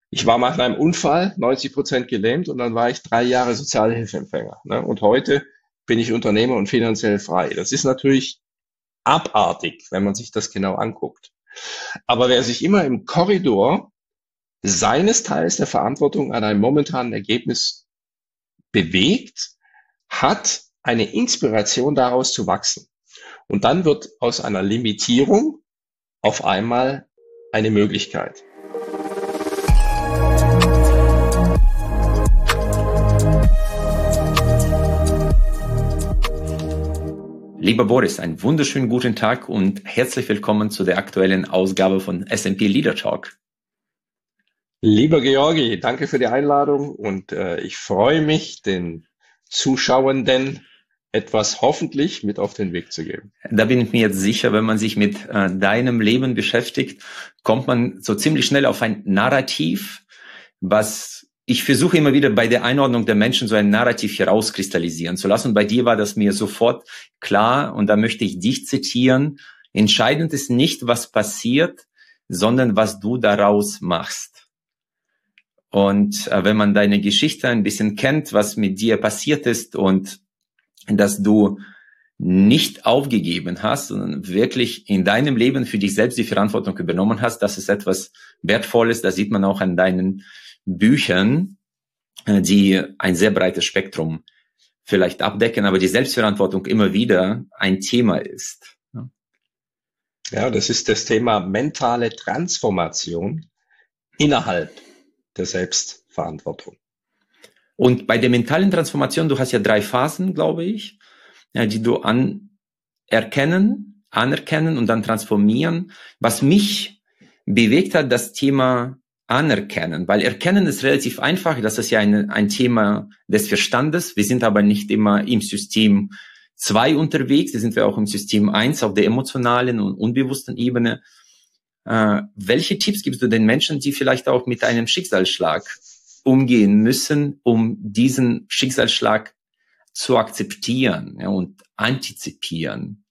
Ich war nach einem Unfall 90% gelähmt und dann war ich 3 Jahre Sozialhilfeempfänger. Ne? Und heute bin ich Unternehmer und finanziell frei. Das ist natürlich abartig, wenn man sich das genau anguckt. Aber wer sich immer im Korridor seines Teils der Verantwortung an einem momentanen Ergebnis bewegt, hat eine Inspiration daraus zu wachsen. Und dann wird aus einer Limitierung auf einmal eine Möglichkeit. Lieber Boris, einen wunderschönen guten Tag und herzlich willkommen zu der aktuellen Ausgabe von S&P Leader Talk. Lieber Georgi, danke für die Einladung und ich freue mich, den Zuschauenden etwas hoffentlich mit auf den Weg zu geben. Da bin ich mir jetzt sicher, wenn man sich mit deinem Leben beschäftigt, kommt man so ziemlich schnell auf ein Narrativ, was ich versuche immer wieder bei der Einordnung der Menschen so ein Narrativ herauskristallisieren zu lassen. Und bei dir war das mir sofort klar und da möchte ich dich zitieren. Entscheidend ist nicht, was passiert, sondern was du daraus machst. Und wenn man deine Geschichte ein bisschen kennt, was mit dir passiert ist und dass du nicht aufgegeben hast, sondern wirklich in deinem Leben für dich selbst die Verantwortung übernommen hast, das ist etwas Wertvolles. Das sieht man auch an deinen Büchern, die ein sehr breites Spektrum vielleicht abdecken, aber die Selbstverantwortung immer wieder ein Thema ist. Ja, das ist das Thema mentale Transformation innerhalb der Selbstverantwortung. Und bei der mentalen Transformation, du hast ja 3 Phasen, glaube ich, die du anerkennen und dann transformieren. Was mich bewegt hat, das Thema anerkennen, weil erkennen ist relativ einfach, das ist ja ein Thema des Verstandes. Wir sind aber nicht immer im System 2 unterwegs, da sind wir auch im System 1 auf der emotionalen und unbewussten Ebene. Welche Tipps gibst du den Menschen, die vielleicht auch mit einem Schicksalsschlag umgehen müssen, um diesen Schicksalsschlag zu akzeptieren, ja, und antizipieren?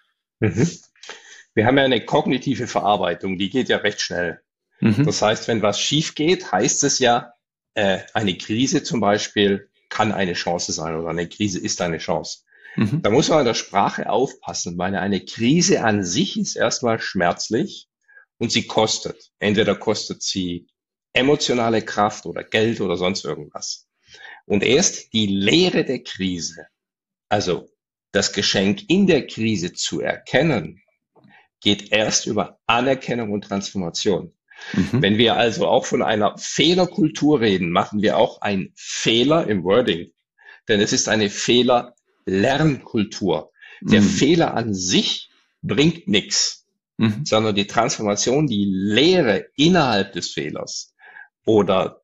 Wir haben ja eine kognitive Verarbeitung, die geht ja recht schnell. Das heißt, wenn was schief geht, heißt es ja, eine Krise zum Beispiel kann eine Chance sein oder eine Krise ist eine Chance. Da muss man an der Sprache aufpassen, weil eine Krise an sich ist erstmal schmerzlich und sie kostet. Entweder kostet sie emotionale Kraft oder Geld oder sonst irgendwas. Und erst die Lehre der Krise, also das Geschenk in der Krise zu erkennen, geht erst über Anerkennung und Transformation. Wenn wir also auch von einer Fehlerkultur reden, machen wir auch einen Fehler im Wording, denn es ist eine Fehler-Lernkultur. Der Fehler an sich bringt nichts, sondern die Transformation, die Lehre innerhalb des Fehlers oder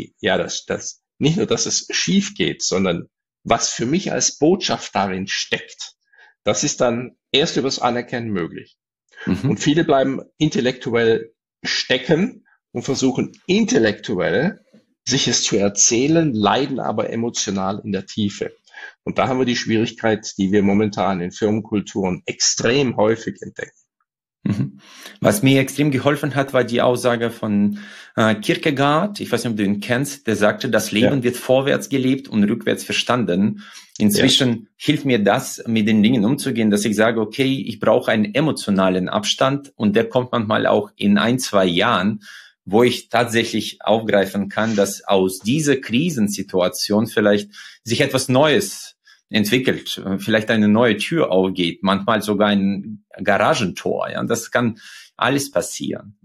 das nicht nur, dass es schief geht, sondern was für mich als Botschaft darin steckt, das ist dann erst übers Anerkennen möglich. Und viele bleiben intellektuell stecken und versuchen intellektuell sich es zu erzählen, leiden aber emotional in der Tiefe. Und da haben wir die Schwierigkeit, die wir momentan in Firmenkulturen extrem häufig entdecken. Was mir extrem geholfen hat, war die Aussage von Kierkegaard, ich weiß nicht, ob du ihn kennst, der sagte, das Leben wird vorwärts gelebt und rückwärts verstanden. Inzwischen hilft mir das, mit den Dingen umzugehen, dass ich sage, okay, ich brauche einen emotionalen Abstand und der kommt manchmal auch in 1-2 Jahren, wo ich tatsächlich aufgreifen kann, dass aus dieser Krisensituation vielleicht sich etwas Neues entwickelt, vielleicht eine neue Tür aufgeht, manchmal sogar ein Garagentor. Ja, das kann alles passieren.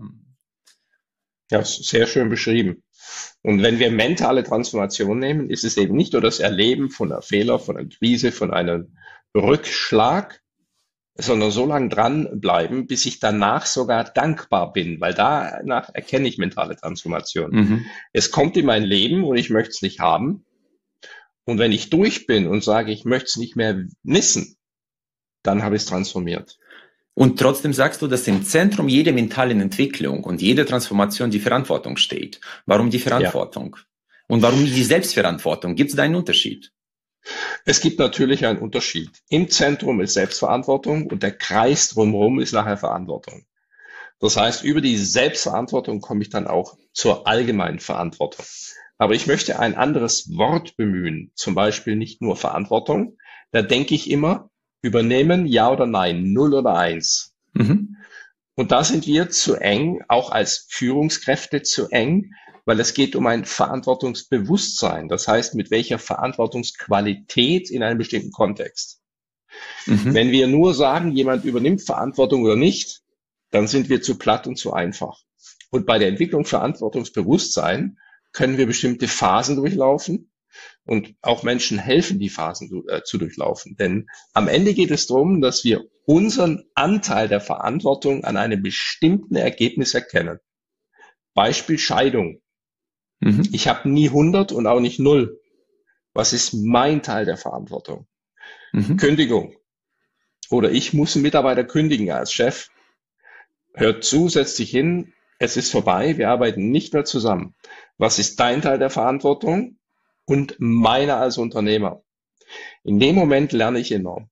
Ja, sehr schön beschrieben. Und wenn wir mentale Transformation nehmen, ist es eben nicht nur das Erleben von einer Fehler, von einer Krise, von einem Rückschlag, sondern so lange dranbleiben, bis ich danach sogar dankbar bin, weil danach erkenne ich mentale Transformation. Es kommt in mein Leben und ich möchte es nicht haben. Und wenn ich durch bin und sage, ich möchte es nicht mehr missen, dann habe ich es transformiert. Und trotzdem sagst du, dass im Zentrum jeder mentalen Entwicklung und jeder Transformation die Verantwortung steht. Warum die Verantwortung? Ja. Und warum nicht die Selbstverantwortung? Gibt es da einen Unterschied? Es gibt natürlich einen Unterschied. Im Zentrum ist Selbstverantwortung und der Kreis drumherum ist nachher Verantwortung. Das heißt, über die Selbstverantwortung komme ich dann auch zur allgemeinen Verantwortung. Aber ich möchte ein anderes Wort bemühen, zum Beispiel nicht nur Verantwortung. Da denke ich immer, übernehmen, ja oder nein, 0 oder 1. Mhm. Und da sind wir zu eng, auch als Führungskräfte zu eng, weil es geht um ein Verantwortungsbewusstsein. Das heißt, mit welcher Verantwortungsqualität in einem bestimmten Kontext. Mhm. Wenn wir nur sagen, jemand übernimmt Verantwortung oder nicht, dann sind wir zu platt und zu einfach. Und bei der Entwicklung Verantwortungsbewusstsein können wir bestimmte Phasen durchlaufen und auch Menschen helfen, die Phasen zu durchlaufen. Denn am Ende geht es darum, dass wir unseren Anteil der Verantwortung an einem bestimmten Ergebnis erkennen. Beispiel Scheidung. Mhm. Ich habe nie 100 und auch nicht 0. Was ist mein Teil der Verantwortung? Mhm. Kündigung. Oder ich muss einen Mitarbeiter kündigen als Chef. Hört zu, setzt dich hin, es ist vorbei, wir arbeiten nicht mehr zusammen. Was ist dein Teil der Verantwortung und meiner als Unternehmer? In dem Moment lerne ich enorm.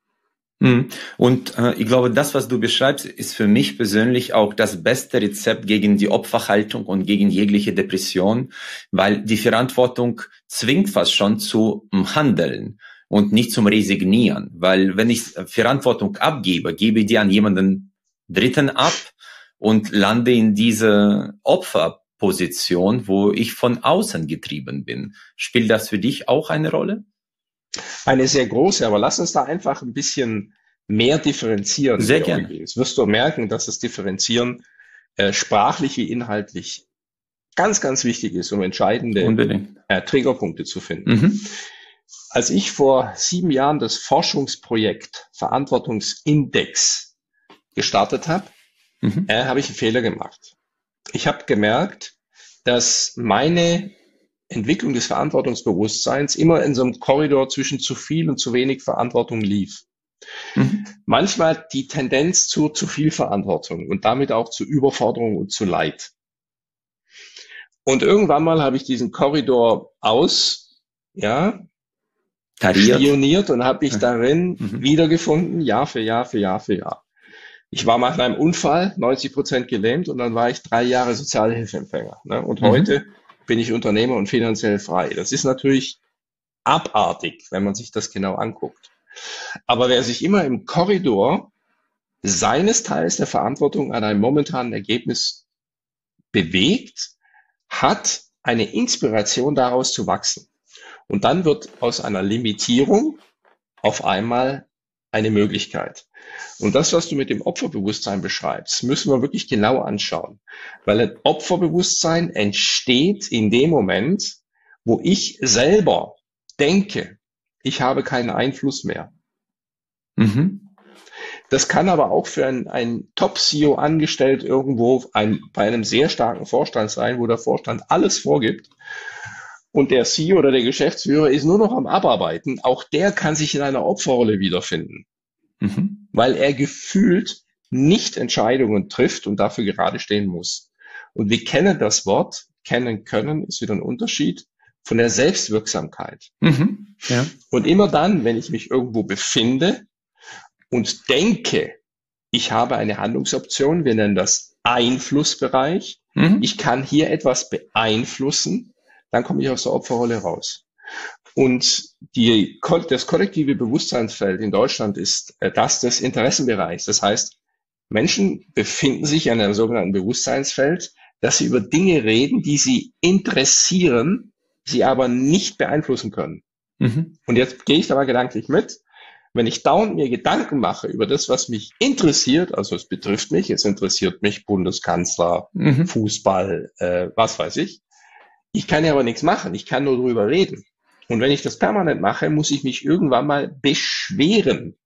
Und ich glaube, das, was du beschreibst, ist für mich persönlich auch das beste Rezept gegen die Opferhaltung und gegen jegliche Depression, weil die Verantwortung zwingt fast schon zum Handeln und nicht zum Resignieren. Weil wenn ich Verantwortung abgebe, gebe ich die an jemanden Dritten ab und lande in diese Opferposition, wo ich von außen getrieben bin. Spielt das für dich auch eine Rolle? Eine sehr große, aber lass uns da einfach ein bisschen mehr differenzieren. Sehr gerne. Jetzt wirst du merken, dass das Differenzieren sprachlich wie inhaltlich ganz, ganz wichtig ist, um entscheidende Triggerpunkte zu finden. Mhm. Als ich vor 7 Jahren das Forschungsprojekt Verantwortungsindex gestartet habe, habe ich einen Fehler gemacht. Ich habe gemerkt, dass meine Entwicklung des Verantwortungsbewusstseins immer in so einem Korridor zwischen zu viel und zu wenig Verantwortung lief. Mhm. Manchmal die Tendenz zu viel Verantwortung und damit auch zu Überforderung und zu Leid. Und irgendwann mal habe ich diesen Korridor spioniert und habe mich darin wiedergefunden, Jahr für Jahr für Jahr für Jahr. Ich war nach einem Unfall 90% gelähmt und dann war ich 3 Jahre Sozialhilfeempfänger. Ne? Und heute bin ich Unternehmer und finanziell frei. Das ist natürlich abartig, wenn man sich das genau anguckt. Aber wer sich immer im Korridor seines Teils der Verantwortung an einem momentanen Ergebnis bewegt, hat eine Inspiration daraus zu wachsen. Und dann wird aus einer Limitierung auf einmal eine Möglichkeit. Und das, was du mit dem Opferbewusstsein beschreibst, müssen wir wirklich genau anschauen. Weil ein Opferbewusstsein entsteht in dem Moment, wo ich selber denke, ich habe keinen Einfluss mehr. Mhm. Das kann aber auch für einen Top-CEO angestellt irgendwo bei einem sehr starken Vorstand sein, wo der Vorstand alles vorgibt. Und der CEO oder der Geschäftsführer ist nur noch am Abarbeiten. Auch der kann sich in einer Opferrolle wiederfinden. Mhm. Weil er gefühlt nicht Entscheidungen trifft und dafür gerade stehen muss. Und wir kennen das Wort, kennen können, ist wieder ein Unterschied von der Selbstwirksamkeit. Mhm. Ja. Und immer dann, wenn ich mich irgendwo befinde und denke, ich habe eine Handlungsoption, wir nennen das Einflussbereich, ich kann hier etwas beeinflussen, dann komme ich aus der Opferrolle raus. Und das kollektive Bewusstseinsfeld in Deutschland ist das des Interessenbereichs. Das heißt, Menschen befinden sich in einem sogenannten Bewusstseinsfeld, dass sie über Dinge reden, die sie interessieren, sie aber nicht beeinflussen können. Mhm. Und jetzt gehe ich da mal gedanklich mit. Wenn ich dauernd mir Gedanken mache über das, was mich interessiert, also es betrifft mich, es interessiert mich Bundeskanzler, Fußball, was weiß ich. Ich kann ja aber nichts machen, ich kann nur drüber reden. Und wenn ich das permanent mache, muss ich mich irgendwann mal beschweren,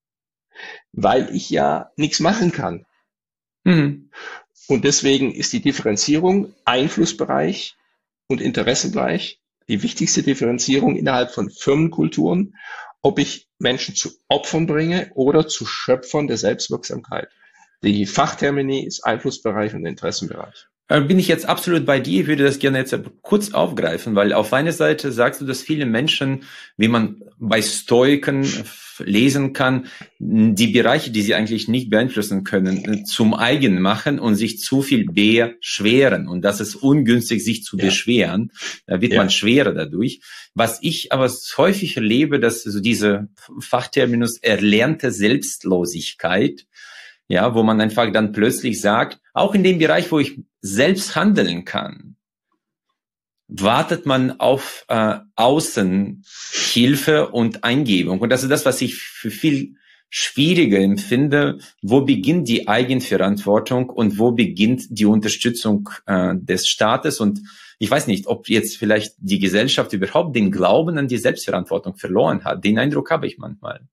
weil ich ja nichts machen kann. Mhm. Und deswegen ist die Differenzierung Einflussbereich und Interessenbereich die wichtigste Differenzierung innerhalb von Firmenkulturen, ob ich Menschen zu Opfern bringe oder zu Schöpfern der Selbstwirksamkeit. Die Fachtermini ist Einflussbereich und Interessenbereich. Bin ich jetzt absolut bei dir, ich würde das gerne jetzt kurz aufgreifen, weil auf einer Seite sagst du, dass viele Menschen, wie man bei Stoiken lesen kann, die Bereiche, die sie eigentlich nicht beeinflussen können, zum eigenen machen und sich zu viel beschweren. Und das ist ungünstig, sich zu beschweren. Da wird man schwerer dadurch. Was ich aber häufig erlebe, dass so diese Fachterminus erlernte Selbstlosigkeit, ja, wo man einfach dann plötzlich sagt, auch in dem Bereich, wo ich selbst handeln kann, wartet man auf Außenhilfe und Eingebung. Und das ist das, was ich für viel schwieriger empfinde. Wo beginnt die Eigenverantwortung und wo beginnt die Unterstützung des Staates? Und ich weiß nicht, ob jetzt vielleicht die Gesellschaft überhaupt den Glauben an die Selbstverantwortung verloren hat. Den Eindruck habe ich manchmal.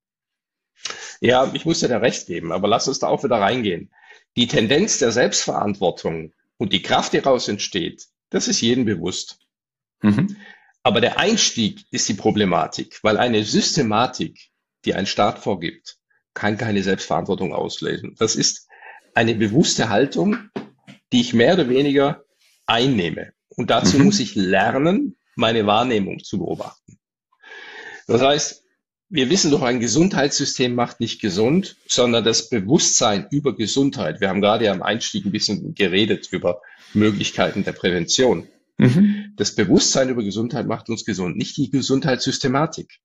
Ja, ich muss dir da recht geben, aber lass uns da auch wieder reingehen. Die Tendenz der Selbstverantwortung und die Kraft, die daraus entsteht, das ist jedem bewusst. Aber der Einstieg ist die Problematik, weil eine Systematik, die ein Staat vorgibt, kann keine Selbstverantwortung auslösen. Das ist eine bewusste Haltung, die ich mehr oder weniger einnehme. Und dazu muss ich lernen, meine Wahrnehmung zu beobachten. Das heißt, wir wissen doch, ein Gesundheitssystem macht nicht gesund, sondern das Bewusstsein über Gesundheit. Wir haben gerade ja am Einstieg ein bisschen geredet über Möglichkeiten der Prävention. Das Bewusstsein über Gesundheit macht uns gesund, nicht die Gesundheitssystematik.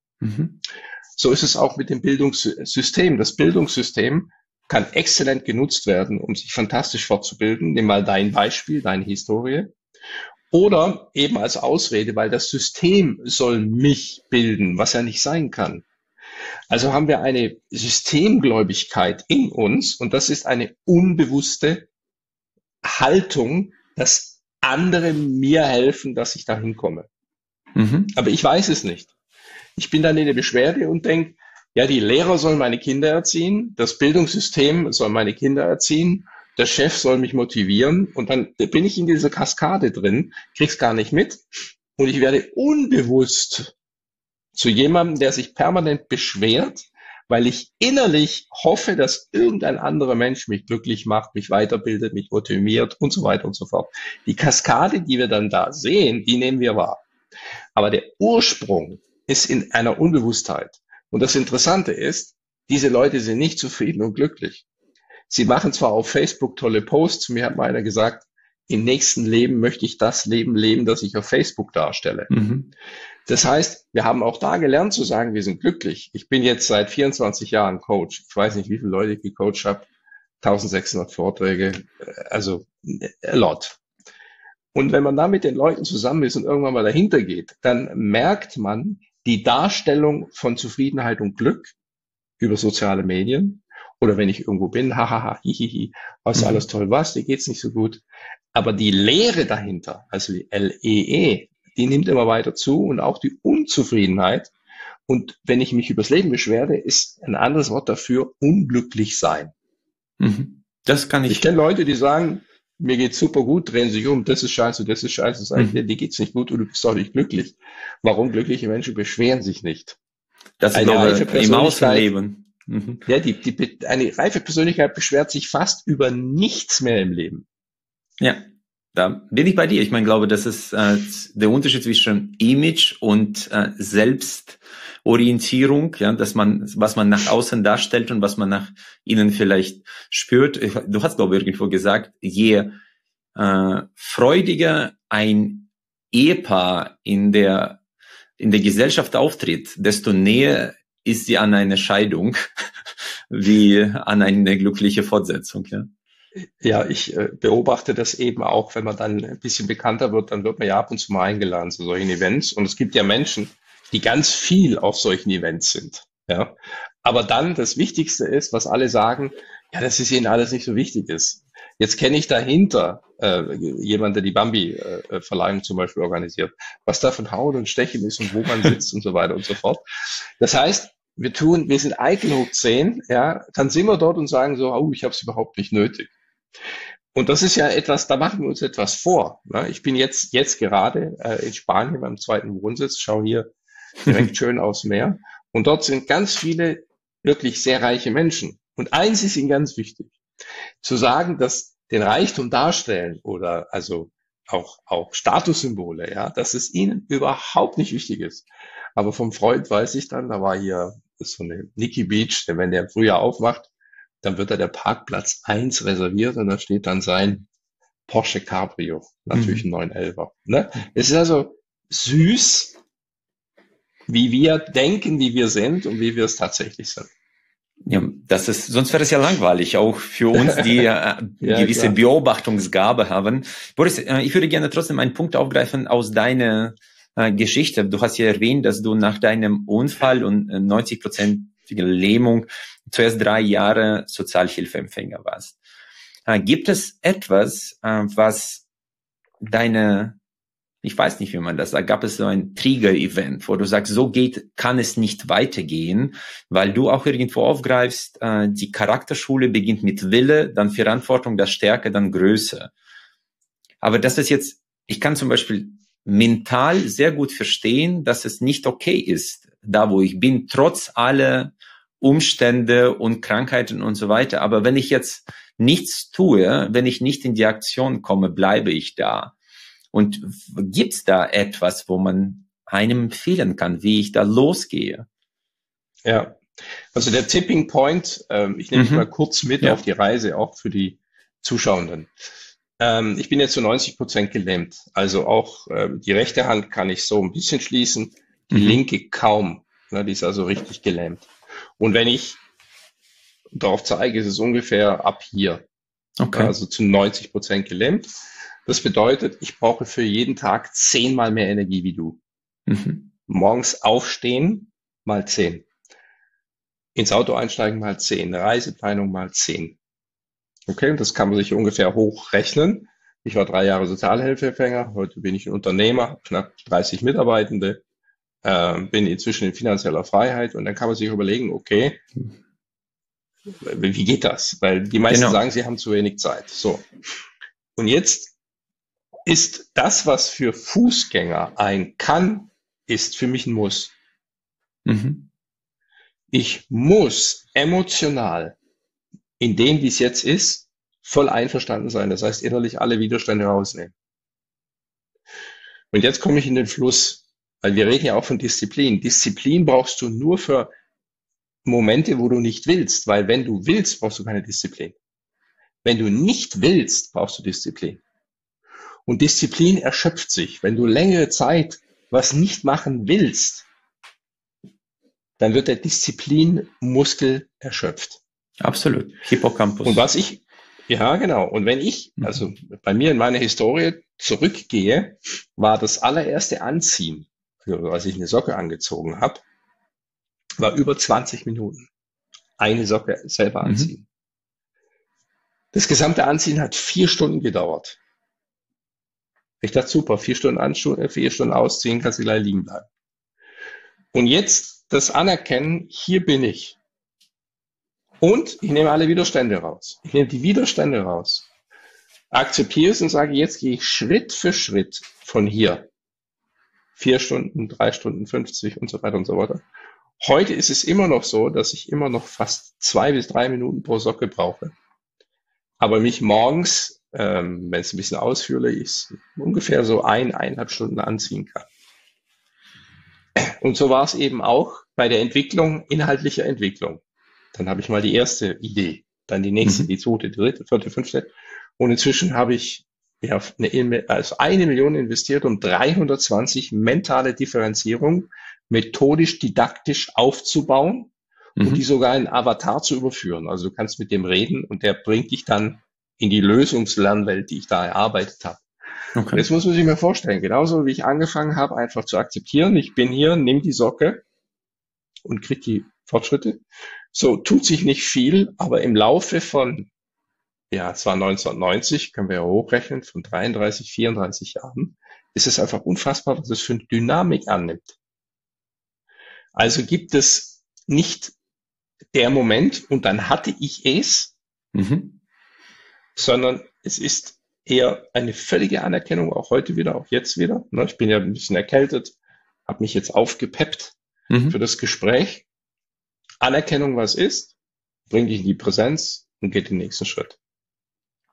So ist es auch mit dem Bildungssystem. Das Bildungssystem kann exzellent genutzt werden, um sich fantastisch fortzubilden. Nimm mal dein Beispiel, deine Historie. Oder eben als Ausrede, weil das System soll mich bilden, was ja nicht sein kann. Also haben wir eine Systemgläubigkeit in uns und das ist eine unbewusste Haltung, dass andere mir helfen, dass ich dahin komme. Aber ich weiß es nicht. Ich bin dann in der Beschwerde und denke, ja, die Lehrer sollen meine Kinder erziehen, das Bildungssystem soll meine Kinder erziehen, der Chef soll mich motivieren und dann bin ich in dieser Kaskade drin, krieg's gar nicht mit und ich werde unbewusst zu jemandem, der sich permanent beschwert, weil ich innerlich hoffe, dass irgendein anderer Mensch mich glücklich macht, mich weiterbildet, mich motiviert und so weiter und so fort. Die Kaskade, die wir dann da sehen, die nehmen wir wahr. Aber der Ursprung ist in einer Unbewusstheit. Und das Interessante ist, diese Leute sind nicht zufrieden und glücklich. Sie machen zwar auf Facebook tolle Posts, mir hat mal einer gesagt, im nächsten Leben möchte ich das Leben leben, das ich auf Facebook darstelle. Das heißt, wir haben auch da gelernt zu sagen, wir sind glücklich. Ich bin jetzt seit 24 Jahren Coach. Ich weiß nicht, wie viele Leute ich gecoacht habe. 1600 Vorträge, also a lot. Und wenn man da mit den Leuten zusammen ist und irgendwann mal dahinter geht, dann merkt man die Darstellung von Zufriedenheit und Glück über soziale Medien. Oder wenn ich irgendwo bin, hahaha, hihihi, ist alles toll, was, dir geht's nicht so gut. Aber die Lehre dahinter, also die LEE, die nimmt immer weiter zu und auch die Unzufriedenheit. Und wenn ich mich übers Leben beschwere, ist ein anderes Wort dafür unglücklich sein. Das kann ich. Ich kenne Leute, die sagen, mir geht's super gut, drehen sich um, das ist scheiße, sag ich dir, dir geht's nicht gut und du bist doch nicht glücklich. Warum? Glückliche Menschen beschweren sich nicht. Das ist im Außenleben. Ja, eine reife Persönlichkeit beschwert sich fast über nichts mehr im Leben. Ja, da bin ich bei dir. Ich meine, glaube, das ist der Unterschied zwischen Image und Selbstorientierung, ja, dass man, was man nach außen darstellt und was man nach innen vielleicht spürt. Du hast, glaube ich, irgendwo gesagt, je freudiger ein Ehepaar in der Gesellschaft auftritt, desto näher ist sie an eine Scheidung wie an eine glückliche Fortsetzung, ja. Ja, ich beobachte das eben auch, wenn man dann ein bisschen bekannter wird, dann wird man ja ab und zu mal eingeladen zu solchen Events. Und es gibt ja Menschen, die ganz viel auf solchen Events sind. Ja, aber dann das Wichtigste ist, was alle sagen, ja, das ist ihnen alles nicht so wichtig ist. Jetzt kenne ich dahinter jemand, der die Bambi-Verleihung zum Beispiel organisiert, was da von Hauen und Stechen ist und wo man sitzt und so weiter und so fort. Das heißt, wir sind eitel hoch 10, ja, dann sind wir dort und sagen so, oh, ich habe es überhaupt nicht nötig. Und das ist ja etwas, da machen wir uns etwas vor. Ne? Ich bin jetzt gerade in Spanien beim zweiten Wohnsitz, schaue hier direkt schön aufs Meer. Und dort sind ganz viele wirklich sehr reiche Menschen. Und eins ist ihnen ganz wichtig, zu sagen, dass den Reichtum darstellen oder also auch Statussymbole, ja, dass es ihnen überhaupt nicht wichtig ist. Aber vom Freund weiß ich dann, da war hier so eine Nikki Beach, denn wenn der im Frühjahr aufmacht, dann wird da der Parkplatz 1 reserviert und da steht dann sein Porsche Cabrio, natürlich ein 911er. Ne? Es ist also süß, wie wir denken, wie wir sind und wie wir es tatsächlich sind. Ja, sonst wäre es ja langweilig, auch für uns, die gewisse klar. Beobachtungsgabe haben. Boris, ich würde gerne trotzdem einen Punkt aufgreifen aus deiner Geschichte. Du hast ja erwähnt, dass du nach deinem Unfall und 90%ige Lähmung zuerst 3 Jahre Sozialhilfeempfänger warst. Gibt es etwas, was ich weiß nicht, wie man das sagt, gab es so ein Trigger-Event, wo du sagst, kann es nicht weitergehen, weil du auch irgendwo aufgreifst, die Charakterschule beginnt mit Wille, dann Verantwortung, das Stärke, dann Größe. Aber das ist jetzt, ich kann zum Beispiel mental sehr gut verstehen, dass es nicht okay ist, da wo ich bin, trotz aller Umstände und Krankheiten und so weiter. Aber wenn ich jetzt nichts tue, wenn ich nicht in die Aktion komme, bleibe ich da. Und gibt's da etwas, wo man einem empfehlen kann, wie ich da losgehe? Ja, also der Tipping Point, ich nehme dich mal kurz mit auf die Reise, auch für die Zuschauenden. Ich bin jetzt zu 90% gelähmt. Also auch die rechte Hand kann ich so ein bisschen schließen, die linke kaum. Ne, die ist also richtig gelähmt. Und wenn ich darauf zeige, ist es ungefähr ab hier. Okay. Also zu 90% gelähmt. Das bedeutet, ich brauche für jeden Tag 10-mal mehr Energie wie du. Morgens aufstehen, mal 10. Ins Auto einsteigen, mal 10. Reiseplanung, mal 10. Okay, das kann man sich ungefähr hochrechnen. Ich war 3 Jahre Sozialhilfeempfänger, heute bin ich ein Unternehmer, knapp 30 Mitarbeitende, bin inzwischen in finanzieller Freiheit und dann kann man sich überlegen, okay, wie geht das? Weil die meisten sagen, sie haben zu wenig Zeit. So. Und jetzt ist das, was für Fußgänger ein Kann, ist für mich ein Muss. Ich muss emotional in dem, wie es jetzt ist, voll einverstanden sein. Das heißt, innerlich alle Widerstände rausnehmen. Und jetzt komme ich in den Fluss, weil wir reden ja auch von Disziplin. Disziplin brauchst du nur für Momente, wo du nicht willst, weil wenn du willst, brauchst du keine Disziplin. Wenn du nicht willst, brauchst du Disziplin. Und Disziplin erschöpft sich. Wenn du längere Zeit was nicht machen willst, dann wird der Disziplinmuskel erschöpft. Absolut. Hippocampus. Und ja, genau. Und wenn ich, also bei mir in meiner Historie zurückgehe, war das allererste Anziehen, also als ich eine Socke angezogen habe, war über 20 Minuten. Eine Socke selber anziehen. Das gesamte Anziehen hat 4 Stunden gedauert. Ich dachte, super, 4 Stunden ausziehen, kannst du gleich liegen bleiben. Und jetzt das Anerkennen, hier bin ich. Und ich nehme alle Widerstände raus. Ich nehme die Widerstände raus. Akzeptiere es und sage, jetzt gehe ich Schritt für Schritt von hier. 4 Stunden, 3 Stunden 50 und so weiter und so weiter. Heute ist es immer noch so, dass ich immer noch fast 2 bis 3 Minuten pro Socke brauche. Aber mich morgens, wenn es ein bisschen ausführlich ist, ungefähr so 1,5 Stunden anziehen kann. Und so war es eben auch bei der Entwicklung, inhaltlicher Entwicklung. Dann habe ich mal die erste Idee, dann die nächste, die zweite, die dritte, vierte, fünfte. Und inzwischen habe ich eine Million investiert, um 320 mentale Differenzierung methodisch, didaktisch aufzubauen und die sogar in Avatar zu überführen. Also du kannst mit dem reden und der bringt dich dann in die Lösungslernwelt, die ich da erarbeitet habe. Okay. Jetzt muss man sich mal vorstellen, genauso wie ich angefangen habe, einfach zu akzeptieren, ich bin hier, nehme die Socke und kriege die Fortschritte. So tut sich nicht viel, aber im Laufe von, es war 1990, können wir ja hochrechnen, von 33, 34 Jahren, ist es einfach unfassbar, was es für eine Dynamik annimmt. Also gibt es nicht der Moment und dann hatte ich es, sondern es ist eher eine völlige Anerkennung, auch heute wieder, auch jetzt wieder. Ich bin ja ein bisschen erkältet, habe mich jetzt aufgepeppt für das Gespräch. Anerkennung, was ist, bringt dich in die Präsenz und geht den nächsten Schritt.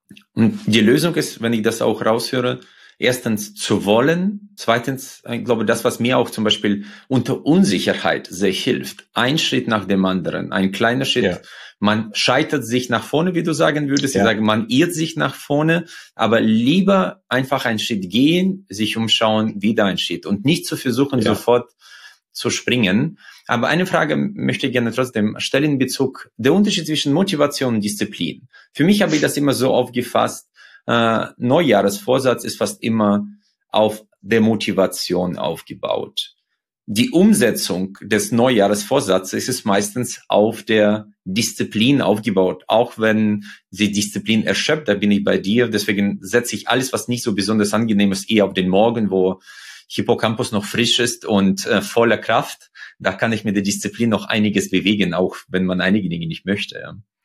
Und die Lösung ist, wenn ich das auch raushöre, erstens zu wollen, zweitens, ich glaube, das, was mir auch zum Beispiel unter Unsicherheit sehr hilft, ein Schritt nach dem anderen, ein kleiner Schritt, ja. Man scheitert sich nach vorne, wie du sagen würdest, ich sage, man irrt sich nach vorne, aber lieber einfach einen Schritt gehen, sich umschauen, wieder ein Schritt und nicht zu versuchen, sofort zu springen. Aber eine Frage möchte ich gerne trotzdem stellen in Bezug der Unterschied zwischen Motivation und Disziplin. Für mich habe ich das immer so aufgefasst, Neujahresvorsatz ist fast immer auf der Motivation aufgebaut. Die Umsetzung des Neujahresvorsatzes ist meistens auf der Disziplin aufgebaut. Auch wenn die Disziplin erschöpft, da bin ich bei dir. Deswegen setze ich alles, was nicht so besonders angenehm ist, eher auf den Morgen, wo Hippocampus noch frisch ist und voller Kraft. Da kann ich mit der Disziplin noch einiges bewegen, auch wenn man einige Dinge nicht möchte.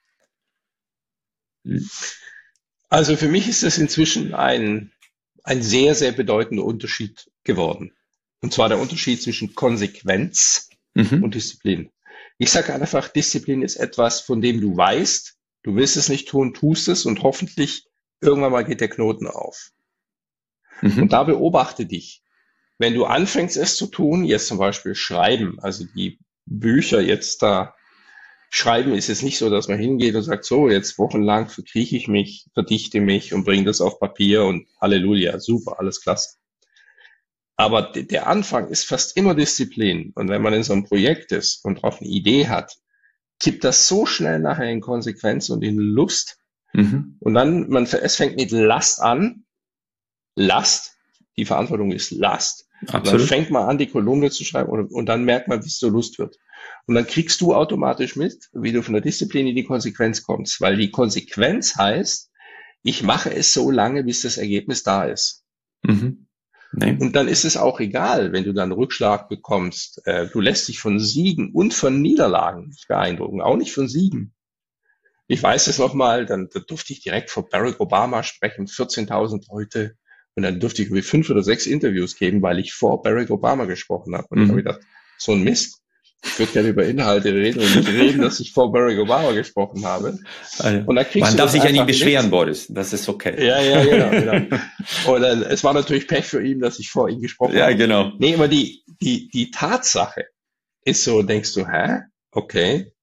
Ja. Also für mich ist das inzwischen ein sehr, sehr bedeutender Unterschied geworden. Und zwar der Unterschied zwischen Konsequenz und Disziplin. Ich sage einfach, Disziplin ist etwas, von dem du weißt, du willst es nicht tun, tust es und hoffentlich irgendwann mal geht der Knoten auf. Und da beobachte dich. Wenn du anfängst, es zu tun, jetzt zum Beispiel schreiben, also die Bücher jetzt da schreiben, ist es nicht so, dass man hingeht und sagt, so, jetzt wochenlang verkrieche ich mich, verdichte mich und bringe das auf Papier und Halleluja, super, alles klasse. Aber der Anfang ist fast immer Disziplin. Und wenn man in so einem Projekt ist und auch eine Idee hat, kippt das so schnell nachher in Konsequenz und in Lust. Und dann, es fängt mit Last an. Last, die Verantwortung ist Last. Und dann fängt man an, die Kolumne zu schreiben und dann merkt man, wie es zur Lust wird. Und dann kriegst du automatisch mit, wie du von der Disziplin in die Konsequenz kommst. Weil die Konsequenz ich mache es so lange, bis das Ergebnis da ist. Nee. Und dann ist es auch egal, wenn du dann Rückschlag bekommst. Du lässt dich von Siegen und von Niederlagen nicht beeindrucken, auch nicht von Siegen. Ich weiß es nochmal, da durfte ich direkt vor Barack Obama sprechen, 14.000 Leute. Und dann durfte ich irgendwie 5 oder 6 Interviews geben, weil ich vor Barack Obama gesprochen habe. Und ich habe gedacht, so ein Mist. Ich würde gerne über Inhalte reden und nicht reden, dass ich vor Barack Obama gesprochen habe. Und dann man darf sich ja nicht beschweren, Boris. Das ist okay. Ja, genau. Und dann, es war natürlich Pech für ihn, dass ich vor ihm gesprochen habe. Ja, genau. Nee, aber die Tatsache ist so, denkst du, okay,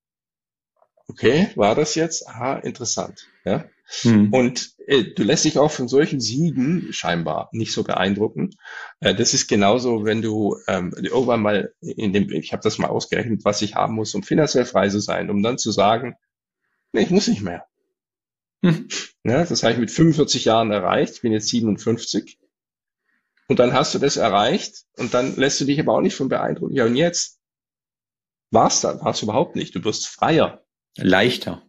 war das jetzt? Aha, interessant. Ja. Und du lässt dich auch von solchen Siegen scheinbar nicht so beeindrucken. Das ist genauso, wenn du irgendwann mal ich habe das mal ausgerechnet, was ich haben muss, um finanziell frei zu sein, um dann zu sagen, nee, ich muss nicht mehr. Ja, das habe ich mit 45 Jahren erreicht. Ich bin jetzt 57. Und dann hast du das erreicht und dann lässt du dich aber auch nicht von beeindrucken. Ja, und jetzt? War's überhaupt nicht. Du wirst freier. Leichter.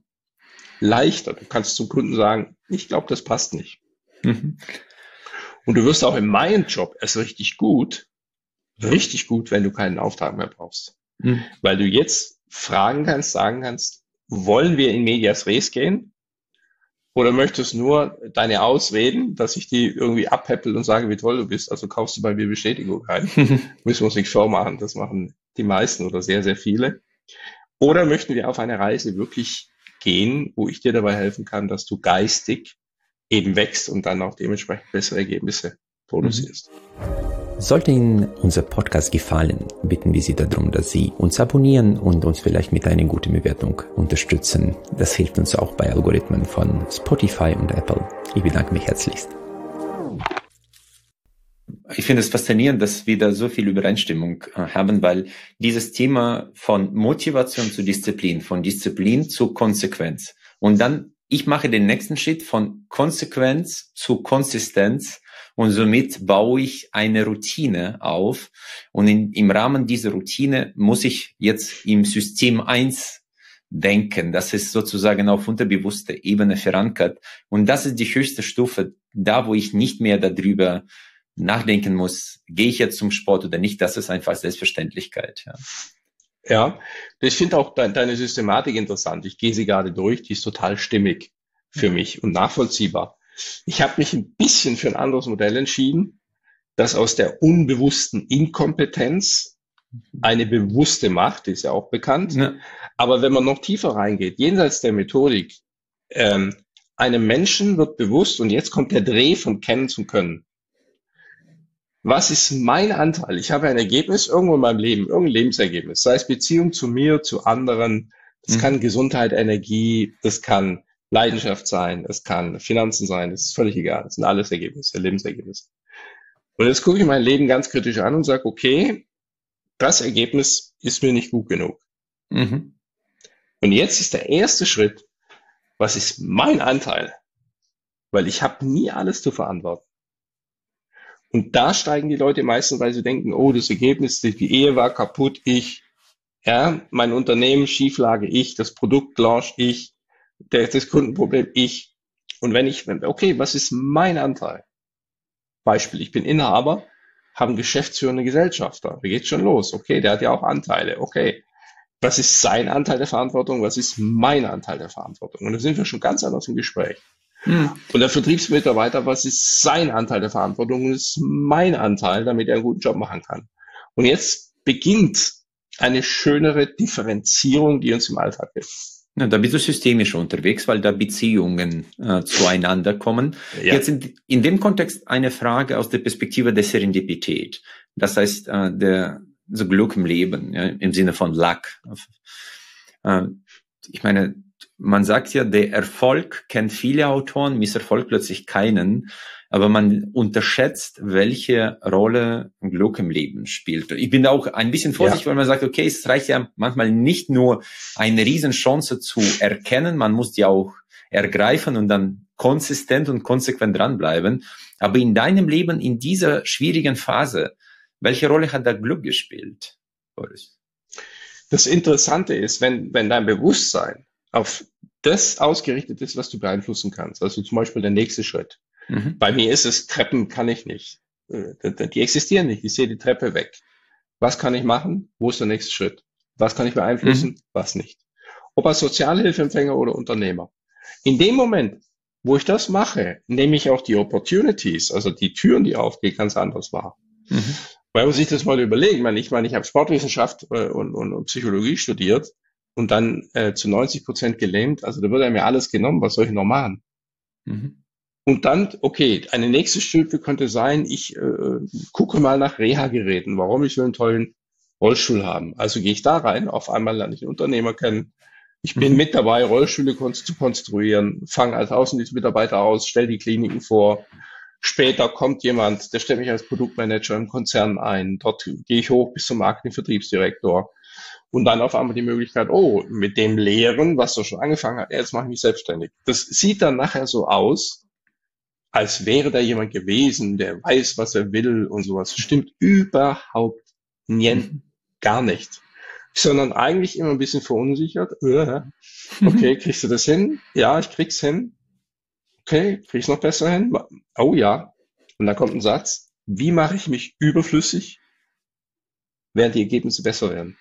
Du kannst zum Kunden sagen, ich glaube, das passt nicht. Und du wirst auch in meinem Job erst richtig gut, wenn du keinen Auftrag mehr brauchst. Weil du jetzt fragen kannst, sagen kannst, wollen wir in medias res gehen? Oder möchtest nur deine Ausreden, dass ich die irgendwie abheppel und sage, wie toll du bist, also kaufst du bei mir Bestätigung ein. Müssen wir uns nicht vormachen, das machen die meisten oder sehr, sehr viele. Oder möchten wir auf eine Reise wirklich gehen, wo ich dir dabei helfen kann, dass du geistig eben wächst und dann auch dementsprechend bessere Ergebnisse produzierst. Sollte Ihnen unser Podcast gefallen, bitten wir Sie darum, dass Sie uns abonnieren und uns vielleicht mit einer guten Bewertung unterstützen. Das hilft uns auch bei Algorithmen von Spotify und Apple. Ich bedanke mich herzlichst. Ich finde es faszinierend, dass wir da so viel Übereinstimmung haben, weil dieses Thema von Motivation zu Disziplin, von Disziplin zu Konsequenz und dann, ich mache den nächsten Schritt von Konsequenz zu Konsistenz und somit baue ich eine Routine auf und im Rahmen dieser Routine muss ich jetzt im System 1 denken. Das ist sozusagen auf unterbewusster Ebene verankert und das ist die höchste Stufe, da wo ich nicht mehr darüber nachdenken muss, gehe ich jetzt zum Sport oder nicht, das ist einfach Selbstverständlichkeit. Ja, ich finde auch deine Systematik interessant. Ich gehe sie gerade durch, die ist total stimmig für mich und nachvollziehbar. Ich habe mich ein bisschen für ein anderes Modell entschieden, das aus der unbewussten Inkompetenz eine bewusste Macht, die ist ja auch bekannt. Ja. Aber wenn man noch tiefer reingeht, jenseits der Methodik, einem Menschen wird bewusst, und jetzt kommt der Dreh von Kennen zum Können. Was ist mein Anteil? Ich habe ein Ergebnis irgendwo in meinem Leben, irgendein Lebensergebnis, sei es Beziehung zu mir, zu anderen. Das kann Gesundheit, Energie, das kann Leidenschaft sein, es kann Finanzen sein, das ist völlig egal. Das sind alles Ergebnisse, Lebensergebnisse. Und jetzt gucke ich mein Leben ganz kritisch an und sage, okay, das Ergebnis ist mir nicht gut genug. Und jetzt ist der erste Schritt, was ist mein Anteil? Weil ich habe nie alles zu verantworten. Und da steigen die Leute meistens, weil sie denken, oh, das Ergebnis, die Ehe war kaputt, ich, ja, mein Unternehmen, Schieflage, ich, das Produkt launch, ich, das Kundenproblem, ich. Und okay, was ist mein Anteil? Beispiel, ich bin Inhaber, habe einen geschäftsführenden Gesellschafter. Da geht's schon los. Okay, der hat ja auch Anteile. Okay, was ist sein Anteil der Verantwortung? Was ist mein Anteil der Verantwortung? Und da sind wir schon ganz anders im Gespräch. Und der Vertriebsmitarbeiter, was ist sein Anteil der Verantwortung? Und ist mein Anteil, damit er einen guten Job machen kann. Und jetzt beginnt eine schönere Differenzierung, die uns im Alltag hilft. Ja, da bist du systemisch unterwegs, weil da Beziehungen zueinander kommen. Ja. Jetzt in dem Kontext eine Frage aus der Perspektive der Serendipität. Das heißt, so Glück im Leben, ja, im Sinne von Luck. Ich meine, man sagt ja, der Erfolg kennt viele Autoren, Misserfolg plötzlich keinen. Aber man unterschätzt, welche Rolle Glück im Leben spielt. Ich bin da auch ein bisschen vorsichtig, weil man sagt, okay, es reicht ja manchmal nicht nur eine Riesenchance zu erkennen, man muss die auch ergreifen und dann konsistent und konsequent dranbleiben. Aber in deinem Leben, in dieser schwierigen Phase, welche Rolle hat da Glück gespielt, Boris? Das Interessante ist, wenn dein Bewusstsein auf das ausgerichtet ist, was du beeinflussen kannst, also zum Beispiel der nächste Schritt. Bei mir ist es, Treppen kann ich nicht. Die existieren nicht. Ich sehe die Treppe weg. Was kann ich machen? Wo ist der nächste Schritt? Was kann ich beeinflussen? Was nicht? Ob als Sozialhilfeempfänger oder Unternehmer. In dem Moment, wo ich das mache, nehme ich auch die Opportunities, also die Türen, die aufgehen, ganz anders wahr. Weil man sich das mal überlegen. Ich habe Sportwissenschaft und Psychologie studiert und dann zu 90% gelähmt. Also da wird einem ja alles genommen. Was soll ich noch machen? Und dann, okay, eine nächste Stufe könnte sein, ich gucke mal nach Reha-Geräten, warum ich will einen tollen Rollstuhl haben. Also gehe ich da rein, auf einmal lerne ich einen Unternehmer kennen. Ich bin mit dabei, Rollstühle zu konstruieren, fange als Außendienstmitarbeiter aus, stelle die Kliniken vor. Später kommt jemand, der stellt mich als Produktmanager im Konzern ein. Dort gehe ich hoch bis zum Marketing-Vertriebsdirektor. Und dann auf einmal die Möglichkeit, oh, mit dem Lehren, was er schon angefangen hat, jetzt mache ich mich selbstständig. Das sieht dann nachher so aus, als wäre da jemand gewesen, der weiß, was er will und sowas. Stimmt überhaupt gar nicht. Sondern eigentlich immer ein bisschen verunsichert. Okay, kriegst du das hin? Ja, ich krieg's hin. Okay, krieg's noch besser hin? Oh ja. Und dann kommt ein Satz. Wie mache ich mich überflüssig, während die Ergebnisse besser werden?